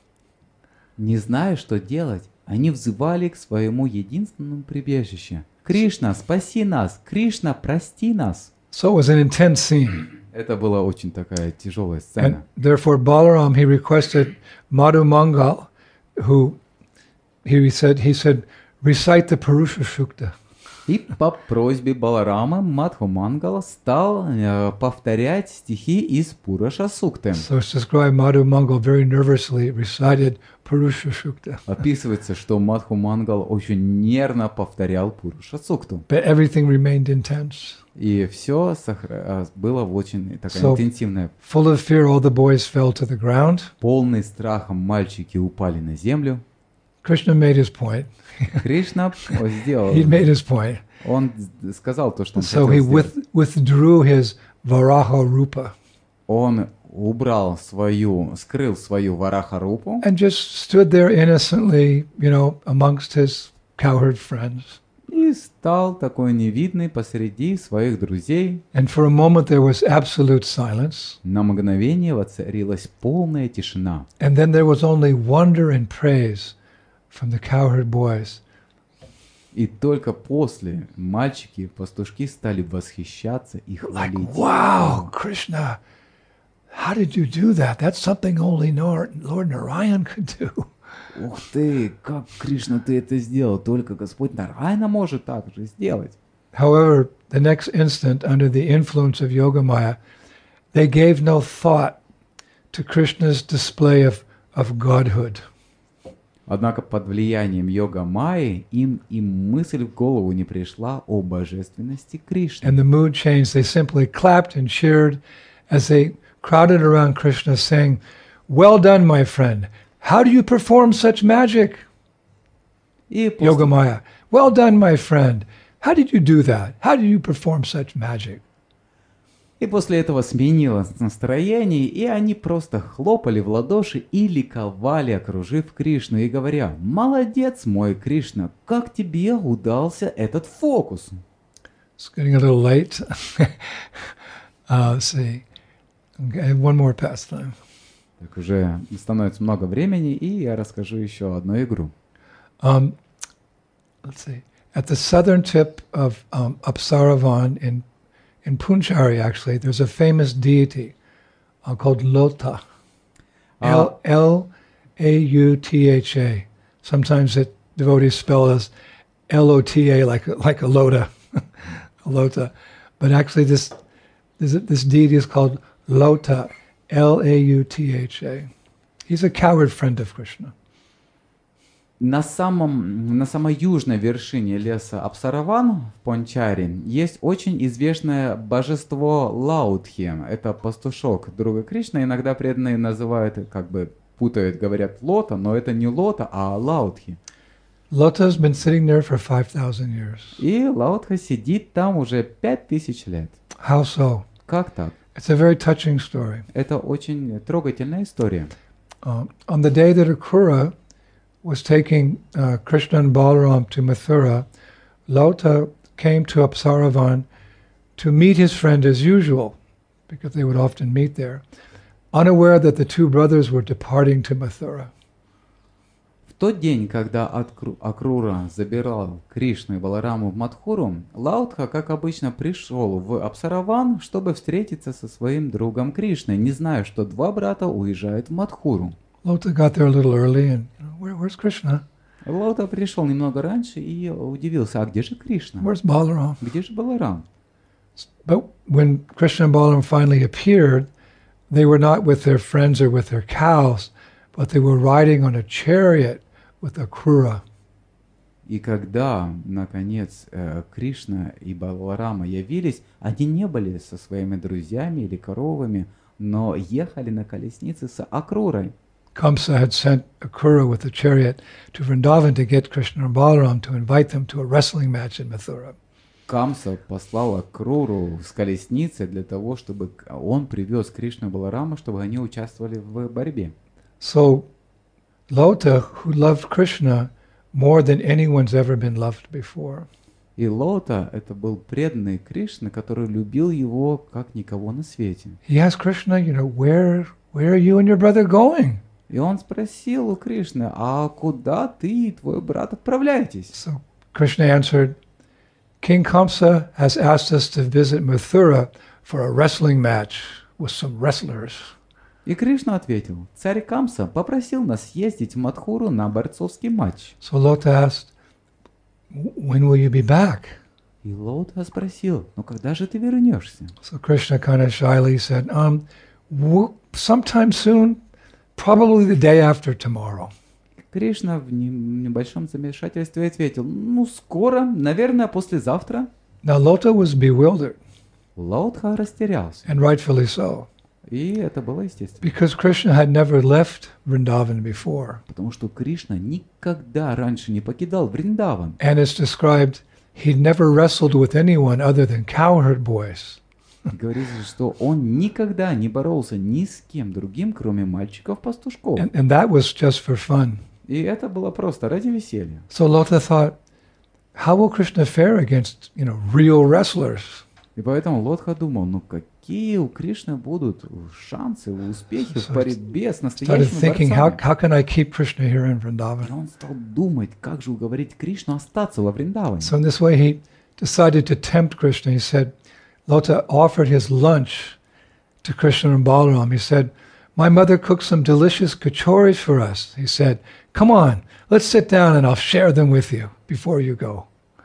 Не зная, что делать, они взывали к своему единственному прибежищу. «Кришна, спаси нас! Кришна, прости нас!» So it was an intense scene. Это была очень такая тяжелая And сцена. therefore Balaram, he requested Madhu Mangal, who he said, recite the Purusha Sukta. И по просьбе Баларама Мадху Мангала стал повторять стихи из Пураша Сукты. So it's described Madhu Mangal very nervously recited Purusha Sukta. Описывается, что Мадху Мангал очень нервно повторял Пураша Сукту. But everything remained intense. И все было очень такая So, интенсивная. full of fear, all the boys fell to the ground. Полный страхом мальчики упали на землю. Krishna made his point. Кришна сделал. He made his point. Он сказал то, что он So хотел he сделать. withdrew his Varaha Rupa Он скрыл свою Вараха-рупу and just stood there innocently, amongst his cowherd friends. и стал такой невидный посреди своих друзей. And for a moment there was absolute silence. На мгновение воцарилась полная тишина. And then there was only wonder and praise from the cowherd boys. И только после мальчики, пастушки стали восхищаться и Like, хвалить. wow, Krishna, how did you do that? That's something only Lord Narayan could do. Ух ты, как, Кришна, ты это сделал? Только Господь Нарайна может так же сделать. However, the next instant, under the influence of Yogamaya, they gave no thought to Krishna's display of godhood. Однако под влиянием йога-майи им и мысль в голову не пришла о божественности Кришны. And the mood changed. They simply clapped and cheered as they crowded around Krishna saying, "Well done, my friend. How do you perform such magic?" И после, Yogamaya, "Well done, my friend. How did you do that? How did you perform such magic?" и после этого сменилось настроение, и они просто хлопали в ладоши и ликовали, окружив Кришну и говоря: «Молодец, мой Кришна, как тебе удался этот фокус?» It's getting a little late. Let's see. Okay, one more pastime. Так уже становится много времени, и я расскажу еще одну игру. Let's see. At the southern tip of Apsaravan in Punjari, actually, there's a famous deity called Lota. L-A-U-T-H-A. Sometimes devotees spell it as L-O-T-A, like a Lota, a Lota. But actually, this deity is called Lota, Lautha. He's a coward friend of Krishna. На самой южной вершине леса Апсараван в Пончаре есть очень известное божество Лаутхи. Это пастушок друга Кришны. Иногда преданные называют, как бы путают, говорят Лота, но это не Лота, а Лаутхи. Lota has been sitting there for 5,000 years. И Лаутха сидит там уже 5000 лет. How so? Как так? It's a very touching story. Это очень трогательная история. On the day that Akrura was taking Krishna and Balaram to Mathura, Lota came to Apsaravan to meet his friend as usual, because they would often meet there, unaware that the two brothers were departing to Mathura. В тот день, когда Акрура забирал Кришну и Балараму в Мадхуру, Лаутха, как обычно, пришел в Апсараван, чтобы встретиться со своим другом Кришной, не зная, что два брата уезжают в Мадхуру. Lota got there a little early and, where's Krishna? Лаута пришел немного раньше и удивился, а где же Кришна? Where's Balaram? Где же Баларам? But when Krishna and Balaram finally appeared, they were not with their friends or with their cows, but they were riding on a chariot with Akrura. И когда, наконец, Кришна и Баларама явились, они не были со своими друзьями или коровами, но ехали на колеснице с Акрурой. Kamsa had sent Akrura with a chariot to Vrindavan to get Krishna and Balaram to invite them to a wrestling match in Mathura. Камса послал Акруру с колесницей для того, чтобы он привез Кришну и Баларама, чтобы они участвовали в борьбе. So Lota, who loved Krishna more than anyone's ever been loved before, И Лота — это был преданный Кришна, который любил его как никого на свете. he asked Krishna, where are you and your brother going? И он спросил у Кришны, а куда ты и твой брат отправляетесь? So Krishna answered, King Kamsa has asked us to visit Mathura for a wrestling match with some wrestlers. И Кришна ответил, царь Камса попросил нас съездить в Мадхуру на борцовский матч. So Lota asked, when will you be back? И Лота спросил, ну когда же ты вернешься? So Krishna kind of shyly said, sometime soon, probably the day after tomorrow. Кришна в небольшом замешательстве ответил, ну скоро, наверное, послезавтра. Now Lota was bewildered, Лотха растерялся. and rightfully so, И это было естественно. because Krishna had never left Vrindavan before. Потому что Кришна никогда раньше не покидал Вриндаван. And it's described, he'd never wrestled with anyone other than cowherd boys. Говорится, что он никогда не боролся ни с кем другим, кроме мальчиков-пастушков. And that was just for fun. И это было просто ради веселья. So Lota thought, how will Krishna fare against, real wrestlers? И поэтому Лотха думал, ну какие у Кришны будут шансы, успехи в борьбе с Started настоящими thinking, борцами. how can I keep Krishna here in И Vrindavan? он стал думать, как же уговорить Кришну остаться во Вриндаване. So in this way, he decided to tempt Krishna. He said, Lota offered his lunch to Krishna and Balaram. He said, my mother cooked some delicious kachoris for us. He said, come on, let's sit down and I'll share them with you before you go.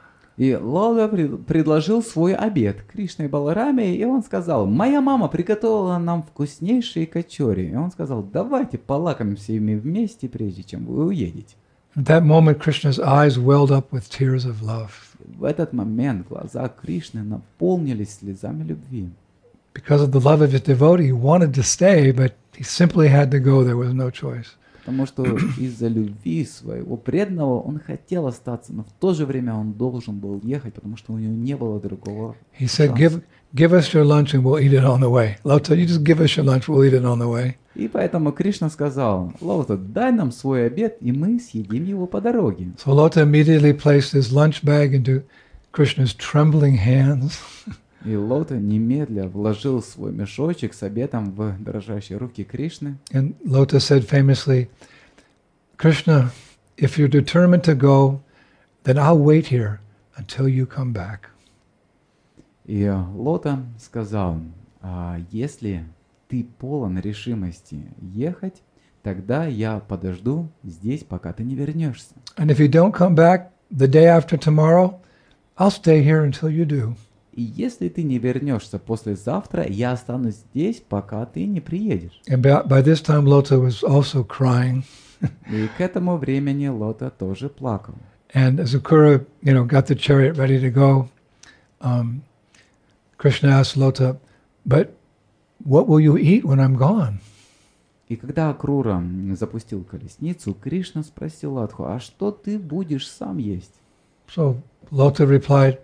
И Лота предложил свой обед Кришне и Балараме, и он сказал, моя мама приготовила нам вкуснейшие качори. И он сказал, давайте полакомимся ими вместе, прежде чем вы уедете. At that moment, Krishna's eyes welled up with tears of love. В этот момент глаза Кришны наполнились слезами любви. Because of the love of his devotee, he wanted to stay, but he simply had to go. There was no choice. Потому что из-за любви своего преданного он хотел остаться, но в то же время он должен был ехать, потому что у него не было другого He said, шанса. give us your lunch and we'll eat it on the way. Lota, you just give us your lunch, we'll eat it on the way. И поэтому Кришна сказал, Лота, дай нам свой обед, и мы съедим его по дороге. So Lota immediately placed his lunch bag into Krishna's trembling hands. И Лота немедля вложил свой мешочек с обедом в дрожащие руки Кришны. And Lota said famously, Krishna, if you're determined to go, then I'll wait here until you come back. И Лота сказал, если ты полон решимости ехать, тогда я подожду здесь, пока ты не вернешься. And if you don't come back the day after tomorrow, I'll stay here until you do. и если ты не вернешься послезавтра, я останусь здесь, пока ты не приедешь. And by this time, Lota was also crying. И к этому времени Лота тоже плакал. And as Akura, got the chariot ready to go, Krishna asked Lota, "But what will you eat when I'm gone?" И когда Акрура запустил колесницу, Кришна спросил Ладху, а что ты будешь сам есть? So Lota replied,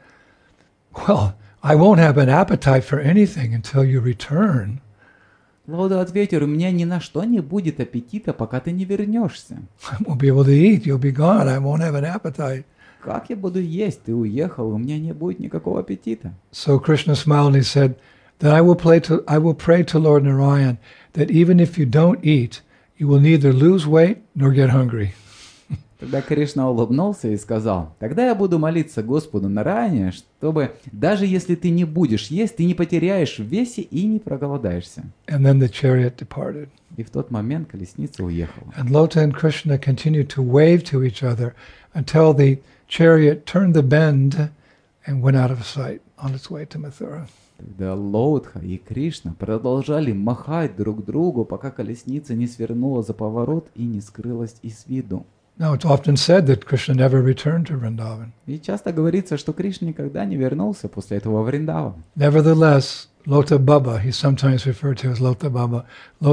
"Well, I won't have an appetite for anything until you return." Лота ответил, у меня ни на что не будет аппетита, пока ты не вернешься. I won't be able to eat. You'll be gone. I won't have an appetite. Как я буду есть? Ты уехал, у меня не будет никакого аппетита. So Krishna smiled and he said, "Then I will pray to Lord Narayan that even if you don't eat, you will neither lose weight nor get hungry." Тогда Кришна улыбнулся и сказал, тогда я буду молиться Господу Нараяне, чтобы даже если ты не будешь есть, ты не потеряешь в весе и не проголодаешься. And then the chariot departed. И в тот момент колесница уехала. And Lota and Krishna continued to wave to each other until the chariot turned the bend and went out of sight on its way to Mathura. Тогда Лотха и Кришна продолжали махать друг другу, пока колесница не свернула за поворот и не скрылась из виду. Now, it's often said that Krishna never returned to Vrindavan. И часто говорится, что Кришна никогда не вернулся после этого в Вриндаван. Nevertheless, Lota Baba, he's sometimes referred to as Lota Baba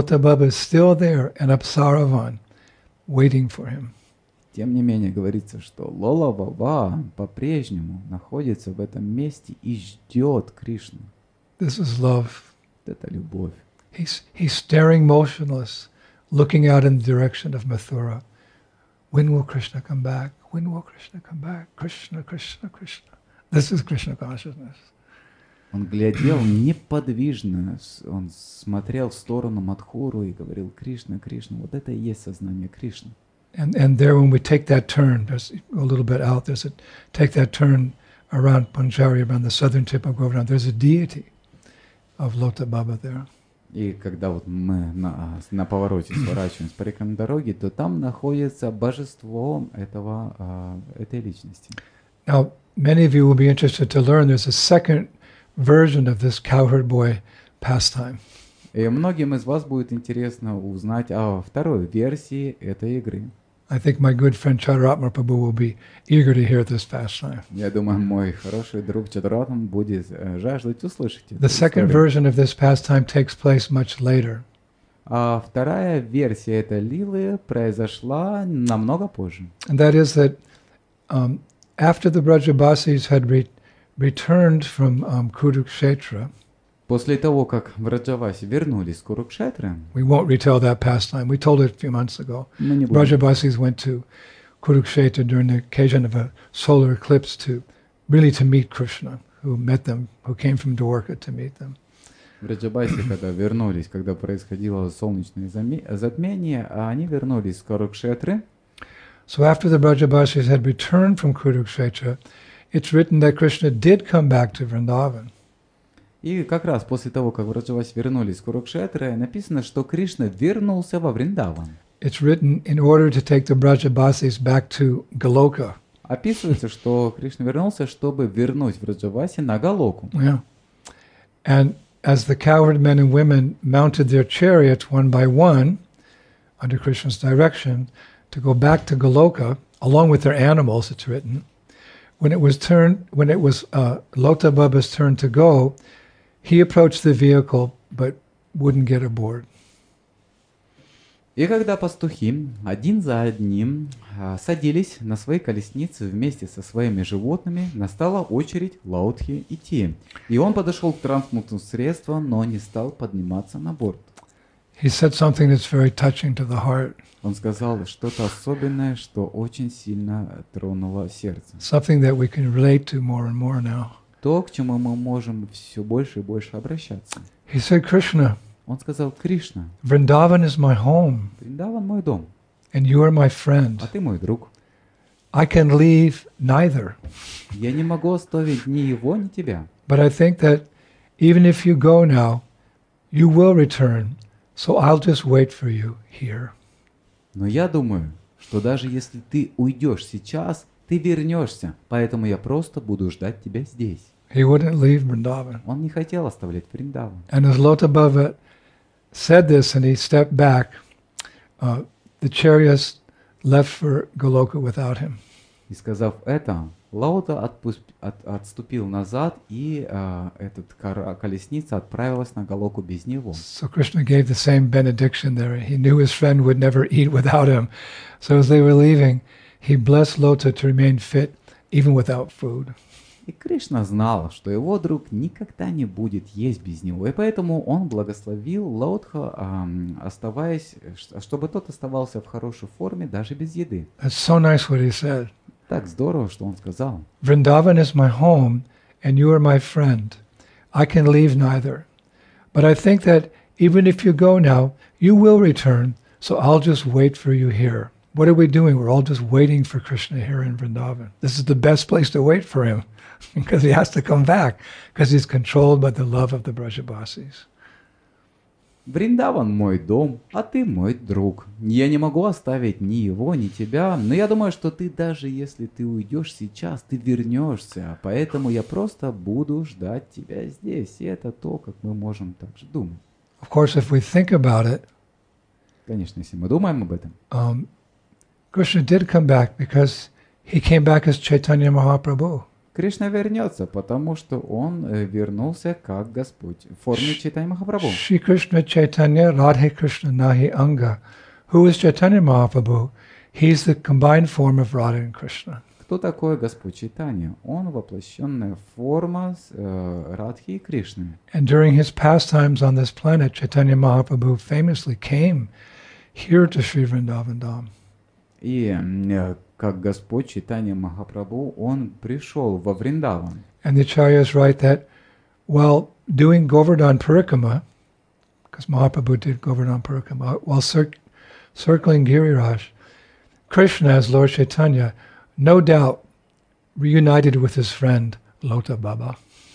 is still there in Apsaravan, waiting for him. Тем не менее, говорится, что Лола Баба по-прежнему находится в этом месте и ждет Кришну. This is love. Это любовь. He's staring motionless, looking out in the direction of Mathura. When will Krishna come back? When will Krishna come back? Krishna, Krishna, Krishna. This is Krishna consciousness. Он глядел неподвижно, он смотрел в сторону Мадхуру и говорил Кришна, Кришна. Вот это и есть сознание Кришны. And there, when we take that turn, there's a little bit out. Take that turn around Punjari, around the southern tip of Govardhan. There's a deity of Lota Baba there. И когда вот мы на повороте сворачиваем с париком дороги, то там находится божество этой личности. Now, many of you will be interested to learn there's a second version of this cowherd boy pastime. И многим из вас будет интересно узнать о второй версии этой игры. I think my good friend Chadaratma Prabhu will be eager to hear this pastime. Я думаю, мой хороший друг Чадаратам будет жаждать услышать эту The second историю. version of this pastime takes place much later. А вторая версия этой лилы произошла намного позже. And that is that after the Brajabasis had returned from Kurukshetra, После того, как Враджаваси вернулись с Курукшетры, we won't retell that pastime. We told it a few months ago. мы не будем. Brajabasis went to Kurukshetra during the occasion of a solar eclipse to meet Krishna, who came from Dwarka to meet them. Враджабаси, когда вернулись, когда происходило солнечное затмение, они вернулись с Курукшетры. So after the Brajabasis had returned from Kurukshetra, it's written that Krishna did come back to Vrindavan. И как раз после того, как Враджаваси вернулись с Курукшетры, написано, что Кришна вернулся во Вриндаван. It's written in order to take the Brajabasis back to Goloka. Описывается, что Кришна вернулся, чтобы вернуть Враджаваси на Галоку. Yeah. And as the cowherd men and women mounted their chariots one by one, under Krishna's direction, to go back to Goloka, along with their animals, it's written, when it was Lota Baba's turn to go, he approached the vehicle but wouldn't get aboard. И когда пастухи один за одним садились на свои колесницы вместе со своими животными, настала очередь Лаутхи идти. И он подошел к транспортному средству, но не стал подниматься на борт. He said something that's very touching to the heart. Он сказал что-то особенное, что очень сильно тронуло сердце. Something that we can relate to more and more now. То, к чему мы можем все больше и больше обращаться. He said, Krishna, Он сказал, Кришна, Vrindavan is my home, Вриндаван мой дом, and you are my friend. а ты мой друг. I can leave neither. Я не могу оставить ни его, ни тебя. But I think that even if you go now, you will return. So I'll just wait for you here. Но я думаю, что даже если ты уйдешь сейчас, ты вернешься, поэтому я просто буду ждать тебя здесь. He wouldn't leave Vrindavan. Он не хотел оставлять Вриндаван. And as Lota Baba said this and he stepped back, the chariots left for Goloka without him. И сказав это, Лаута отступил назад, и колесница отправилась на Галоку без него. So Krishna gave the same benediction there. He knew his friend would never eat without him. So as they were leaving, he blessed Lota to remain fit even without food. И Кришна знал, что его друг никогда не будет есть без него, и поэтому он благословил Лаутха, чтобы тот оставался в хорошей форме даже без еды. That's so nice what he said. Так здорово, что он сказал. Vrindavan is my home, and you are my friend. I can leave neither. But I think that even if you go now, you will return, so I'll just wait for you here. What are we doing? We're all just waiting for Krishna here in Vrindavan. This is the best place to wait for him, because he has to come back, because he's controlled by the love of the Brajabasis. Вриндаван мой дом, а ты мой друг. Я не могу оставить ни его, ни тебя, но я думаю, что ты даже если ты уйдешь сейчас, ты вернешься, поэтому я просто буду ждать тебя здесь. И это то, как мы можем также думать. Of course, if we think about it, Конечно, если мы думаем об этом, Krishna did come back because he came back as Chaitanya Mahaprabhu. Кришна вернется, потому что он вернулся как Господь в форме Чайтанья Махапрабху. Shri Krishna Chaitanya Radhe Krishna Nahi Anga. Who is Chaitanya Mahaprabhu? He's the combined form of Radha and Krishna. Кто такой Господь Чайтанья? Он воплощенная форма Радхи и Кришны. And during his pastimes on this planet, Chaitanya Mahaprabhu famously came here to Sri Vrindavan Dham. И как Господь Чайтанья Махапрабху, он пришел во Вриндаван. And the acharyas write that while doing Govardhan Parikrama, because Mahaprabhu did Govardhan Parikrama, while circling Giriraj, Krishna, as Lord Chaitanya, no doubt reunited with his friend Lota Baba.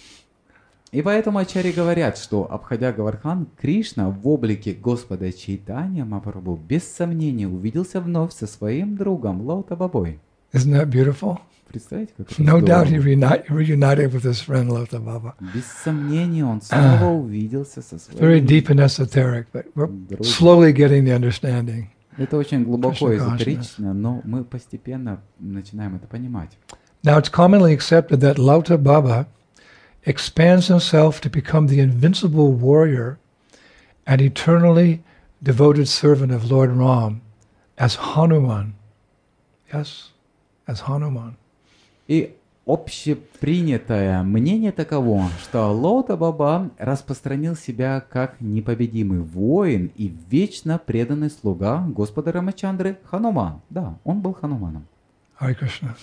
И поэтому ачарьи говорят, что, обходя Гавардхан, Кришна в облике Господа Чайтанья Махапрабху без сомнения увиделся вновь со своим другом Лаута Бабой. Isn't that beautiful? Представляете, как это No doubt he здорово? reunited with his friend Lota Baba. Без сомнения он снова увиделся со Very своим deep and esoteric, but we're другом. slowly getting the understanding. Это очень глубоко Krishna эзотерично, но мы постепенно начинаем это понимать. Now it's commonly accepted that Lota Baba expands himself to become the invincible warrior and eternally devoted servant of Lord Ram as Hanuman. Yes, as Hanuman. И общепринятое мнение таково, что Лаута Баба распространил себя как непобедимый воин и вечно преданный слуга Господа Рамачандры Хануман. Да, он был Хануманом. Hare Krishna.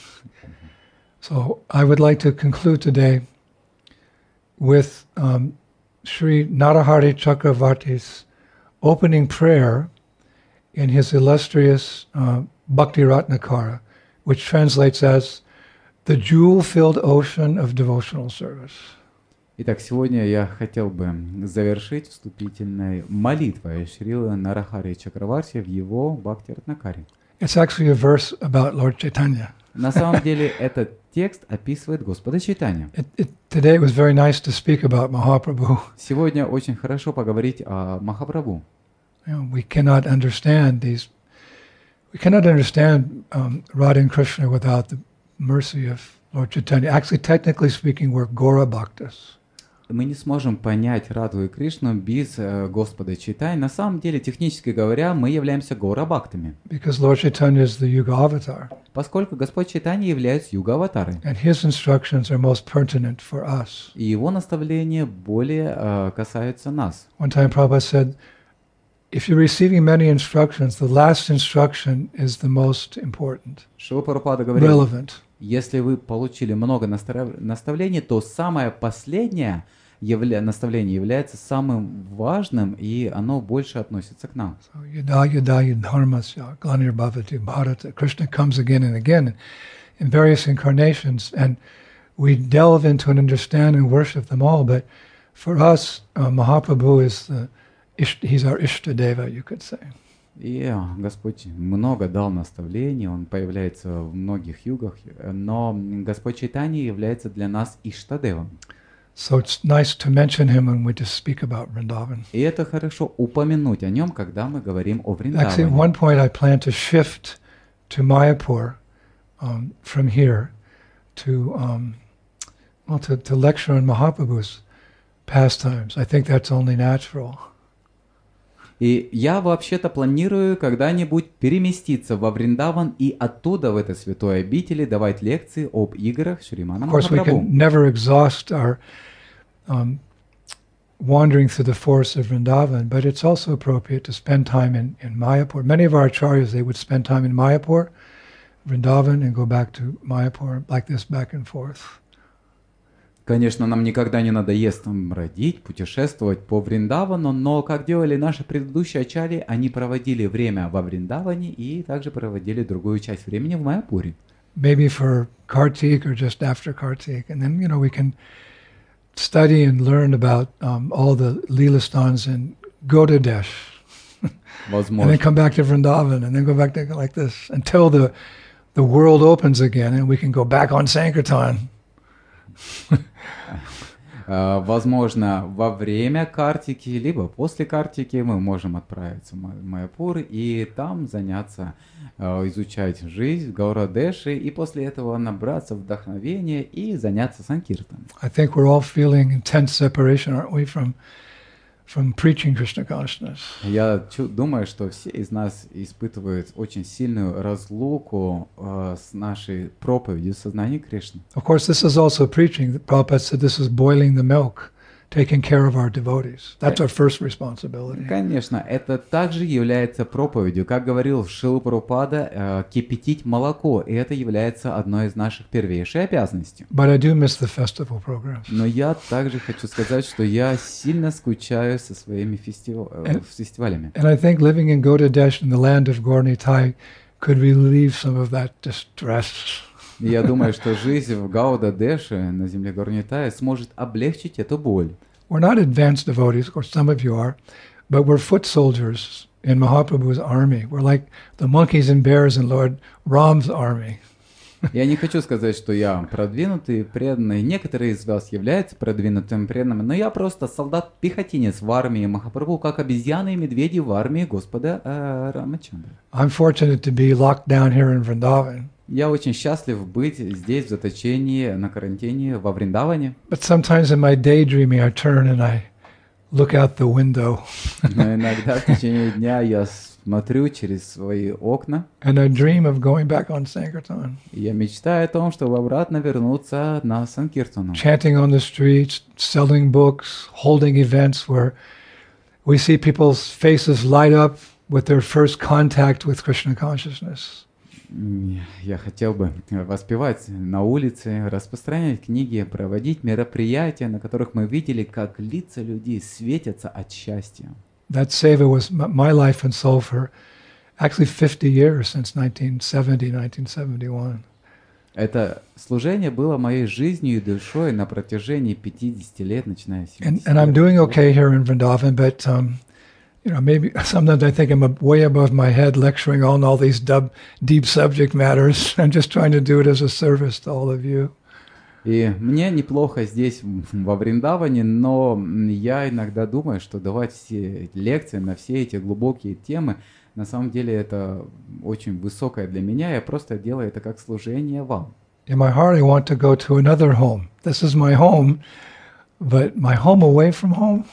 So I would like to conclude today with Sri Narahari Chakravarti's opening prayer in his illustrious Bhakti Ratnakara, which translates as the jewel-filled ocean of devotional service. Итак, сегодня я хотел бы завершить вступительной молитвой Шрилы Нарахари Чакраварти в его Бхакти Ратнакаре. It's actually a verse about Lord Chaitanya. На самом деле этот текст описывает Господа Чайтанью. Today it was very nice to speak about Mahaprabhu. Сегодня очень хорошо поговорить о Махапрабху. We cannot understand Radha and Krishna without the mercy of Lord Chaitanya. Actually, technically speaking, we're Gora Bhaktas. Мы не сможем понять Радху и Кришну без Господа Чайтаньи. На самом деле, технически говоря, мы являемся Гора-бхактами. Because Lord Chaitanya is the Yuga avatar. Поскольку Господь Чайтанья является Юга-аватарой. And his instructions are most pertinent for us. И его наставления более касаются нас. One time Prabhupada said, if you're receiving many instructions, the last instruction is the most important, Шрила Прабхупада говорил, relevant. если вы получили много наставлений, то самое последнее наставление является самым важным, и оно больше относится к нам. So yada yada yadharmasya glanir bharata. Krishna comes again and again in various incarnations, and we delve into and understand and worship them all. But for us, Mahaprabhu is he's our Ishtadeva, you could say. И Господь много дал наставлений, Он появляется в многих югах, но Господь Чайтанья является для нас Иштадевом. So it's nice to mention him when we just speak about Vrindavan. И это хорошо упомянуть о нем, когда мы говорим о Actually, at Вриндаване. one point I plan to shift to Mayapur from here to lecture on Mahaprabhu's pastimes. I think that's only natural. И я вообще-то планирую когда-нибудь переместиться во Вриндаван и оттуда в этой святой обители давать лекции об играх Шримана Of course, we Махапрабху. can never exhaust our wandering through the forests of Vrindavan, but it's also appropriate to spend time in Mayapur. Many of our acharyas, they would spend time in Mayapur, Vrindavan, and go back to Mayapur, like this, back and forth. Конечно, нам никогда не надоест там бродить, путешествовать по Вриндавану, но как делали наши предыдущие ачарьи, они проводили время во Вриндаване и также проводили другую часть времени в Майяпуре. Maybe for Kartik or just after Kartik. And then, we can study and learn about all the Leelastans in Godadesh. And then Возможно. come back to Vrindavan and then go back to like this until the world opens again and we can go back on Sankirtan. Возможно, во время картики, либо после картики мы можем отправиться в Майяпур и там заняться, изучать жизнь в Гаурадеше, и после этого набраться вдохновения и заняться санкиртаном. I think we're all feeling intense separation, aren't we, from preaching Krishna consciousness. Я думаю, что все из нас испытывают очень сильную разлуку с нашей проповедью сознания Кришны. Of course, this is also preaching. Prabhupada said this is boiling the milk, taking care of our devotees. That's our first responsibility. Конечно, это также является проповедью. Как говорил Шрила Прабхупада, кипятить молоко, и это является одной из наших первейших обязанностей. But I do miss the festival programs. Но я также хочу сказать, что я сильно скучаю со своими фестивалями. And I think living in Godadesh in the land of Gaur-Nitai could relieve some of that distress. И я думаю, что жизнь в Гауда-Деше на земле Гаур-Нитая сможет облегчить эту боль. We're not advanced devotees, of course some of you are, but we're foot soldiers in Mahaprabhu's army. We're like the monkeys and bears in Lord Ram's army. Я не хочу сказать, что я продвинутый, преданный. Некоторые из вас являются продвинутыми, преданными, но я просто солдат-пехотинец в армии Махапрабху, как обезьяны и медведи в армии Господа Рамачандры. I'm fortunate to be locked down here in Vrindavan. Я очень счастлив быть здесь, в заточении, на карантине, во Вриндаване. But sometimes in my daydreaming I turn and I look out the window. Но иногда в течение дня я смотрю через свои окна, And I dream of going back on Sankirtan. и я мечтаю о том, чтобы обратно вернуться на Санкиртану. Chanting on the streets, selling books, holding events where we see people's faces light up with their first contact with Krishna consciousness. Я хотел бы воспевать на улице, распространять книги, проводить мероприятия, на которых мы видели, как лица людей светятся от счастья. That seva was my life and soul for actually 50 years, since 1970, 1971. Это служение было моей жизнью и душой на протяжении 50 лет, начиная с 70 And I'm doing okay here in Vrindavan, but maybe sometimes I think I'm way above my head lecturing on all these deep subject matters. I'm just trying to do it as a service to all of you. И мне неплохо здесь, во Вриндаване, но я иногда думаю, что давать все лекции на все эти глубокие темы, на самом деле это очень высокое для меня, я просто делаю это как служение вам. In my heart, I want to go to another home. This is my home, but my home away from home,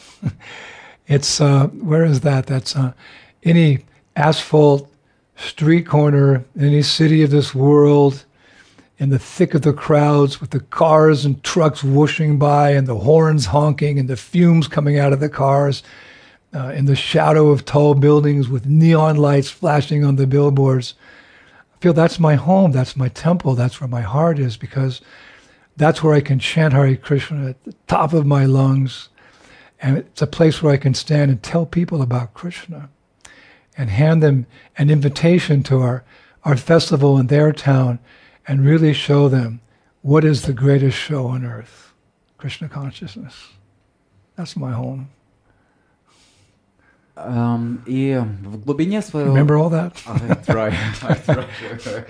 it's, where is that? That's any asphalt street corner, any city of this world, in the thick of the crowds with the cars and trucks whooshing by and the horns honking and the fumes coming out of the cars, in the shadow of tall buildings with neon lights flashing on the billboards. I feel that's my home, that's my temple, that's where my heart is, because that's where I can chant Hare Krishna at the top of my lungs. And it's a place where I can stand and tell people about Krishna and hand them an invitation to our festival in their town and really show them what is the greatest show on earth, Krishna consciousness. That's my home. И в глубине своего... Remember all that? I try.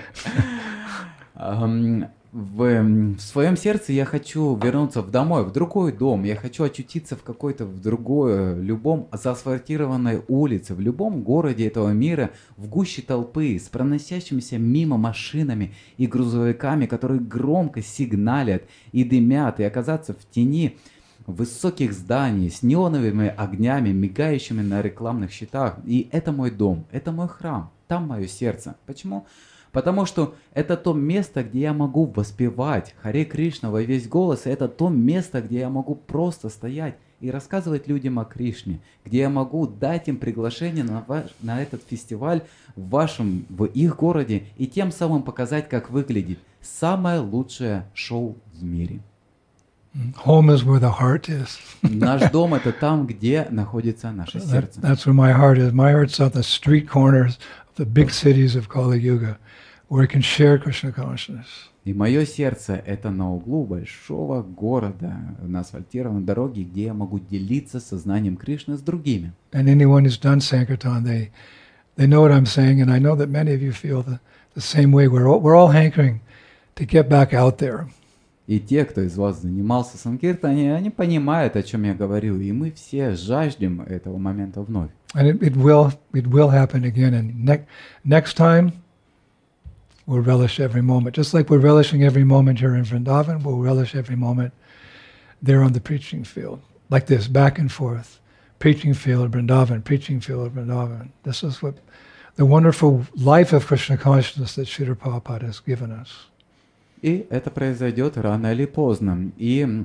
В своем сердце я хочу вернуться домой, в другой дом. Я хочу очутиться в какой-то в другой, любом заасфальтированной улице, в любом городе этого мира, в гуще толпы, с проносящимися мимо машинами и грузовиками, которые громко сигналят и дымят, и оказаться в тени высоких зданий с неоновыми огнями, мигающими на рекламных щитах. И это мой дом, это мой храм, там мое сердце. Почему? Потому что это то место, где я могу воспевать Харе Кришна во весь голос, и это то место, где я могу просто стоять и рассказывать людям о Кришне, где я могу дать им приглашение на этот фестиваль в их городе и тем самым показать, как выглядит самое лучшее шоу в мире. Home is where the heart is. Наш дом — это там, где находится наше сердце. That's where my heart is. My heart's on the street corners of the big cities of Kali Yuga, where I can share Krishna consciousness. И мое сердце — это на углу большого города, на асфальтированной дороге, где я могу делиться сознанием Кришны с другими. And anyone who's done Sankirtan, they know what I'm saying, and I know that many of you feel the same way. We're all hankering to get back out there. И те, кто из вас занимался санкиртаном, они понимают, о чем я говорю, и мы все жаждем этого момента вновь. And it will happen again. And next time, we'll relish every moment. Just like we're relishing every moment here in Vrindavan, we'll relish every moment there on the preaching field. Like this, back and forth. Preaching field, Vrindavan, preaching field, Vrindavan. This is what the wonderful life of Krishna consciousness that Srila Prabhupada has given us. И это произойдет рано или поздно. И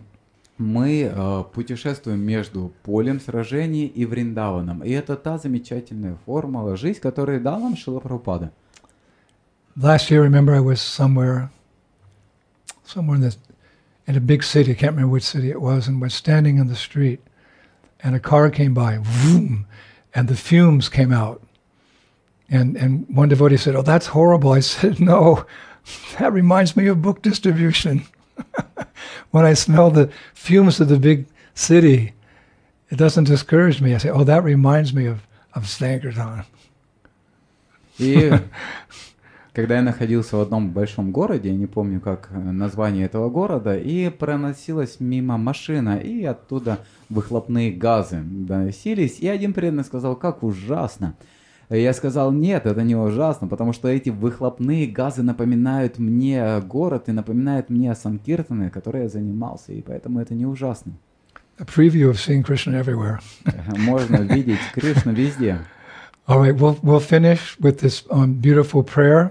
мы путешествуем между полем сражений и Вриндаваном. И это та замечательная формула, жизнь, которую дал нам Шрила Прабхупада. Last year, remember, I was somewhere in a big city. I can't remember which city it was, and was standing in the street, and a car came by, vroom, and the fumes came out. And one devotee said, "Oh, that's horrible." I said, "No, that reminds me of book distribution." When I smell the fumes of the big city, it doesn't discourage me. I say, "Oh, that reminds me of Sankirtan." И когда я находился в одном большом городе, я не помню, как название этого города, и проносилась мимо машина, и оттуда выхлопные газы доносились, и один преданный сказал, как ужасно. Я сказал, нет, это не ужасно, потому что эти выхлопные газы напоминают мне город и напоминают мне о Санкиртане, которой я занимался, и поэтому это не ужасно. A preview of seeing Krishna everywhere. Можно видеть Кришну везде. All right, we'll finish with this beautiful prayer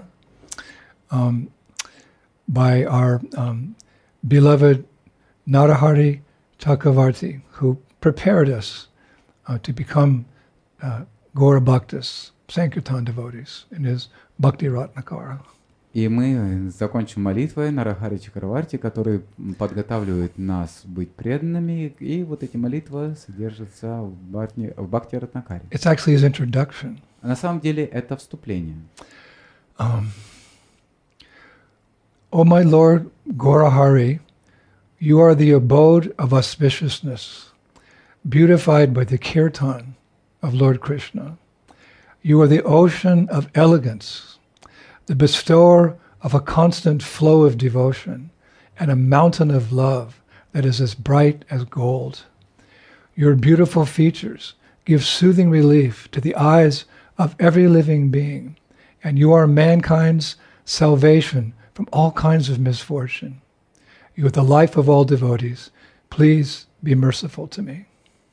by our beloved Narahari Chakravarti, who prepared us to become Gaura Bhaktas, Sankirtan devotees, in his Bhakti Ratnakara. И мы закончим молитвой Нарахари Чакраварти, который подготавливает нас быть преданными, и вот эти молитвы содержатся в Бхакти Ратнакаре. It's actually his introduction. На самом деле это вступление. O my Lord Gaurahari, you are the abode of auspiciousness, beautified by the kirtan of Lord Krishna. You are the ocean of elegance, the bestower of a constant flow of devotion, and a mountain of love that is as bright as gold. Your beautiful features give soothing relief to the eyes of every living being, and you are mankind's salvation from all kinds of misfortune. You are the life of all devotees. Please be merciful to me.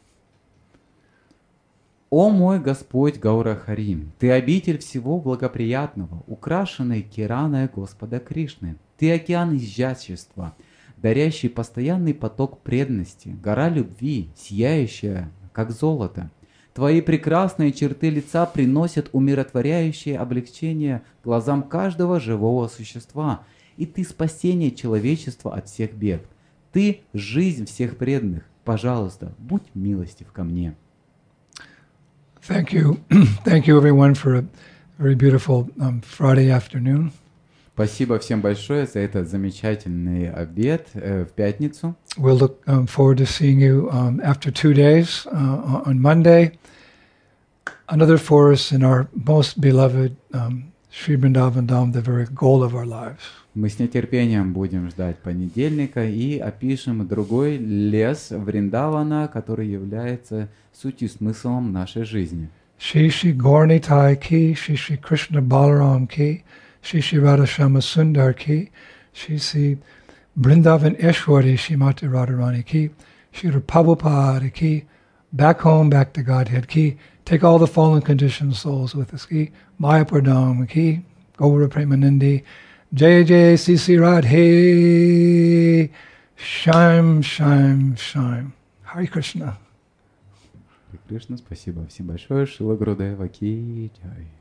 «О мой Господь Гаурахари, Ты обитель всего благоприятного, украшенный кираной Господа Кришны. Ты океан изящества, дарящий постоянный поток преданности, гора любви, сияющая, как золото. Твои прекрасные черты лица приносят умиротворяющее облегчение глазам каждого живого существа, и Ты спасение человечества от всех бед. Ты – жизнь всех преданных. Пожалуйста, будь милостив ко мне». Thank you. Thank you, everyone, for a very beautiful Friday afternoon. Спасибо всем большое за этот замечательный обед в пятницу. We'll look forward to seeing you after 2 days on Monday another forest in our most beloved Sri Vrindavan Dham, the very goal of our lives. Мы с нетерпением будем ждать понедельника и опишем другой лес Вриндавана, который является сутью смыслом нашей жизни. Shri Shri Gaurnitai ki, Shri Shri Krishna Balaram ki, Shri Shri Radha Shama Sundar ki, Shri Shri Vrindavan Eshwari Shrimati Radharani ki, Shri Prabhupada ki, back home, back to Godhead ki, take all the fallen conditioned souls with us ki, Mayapurdam ki, Gaura Premanandi, Jai Jai C.C. Radhe, Shaim, Shaim, Shaim. Hare Krishna. Кришна, спасибо всем большое. Шила Гурудева ки джай.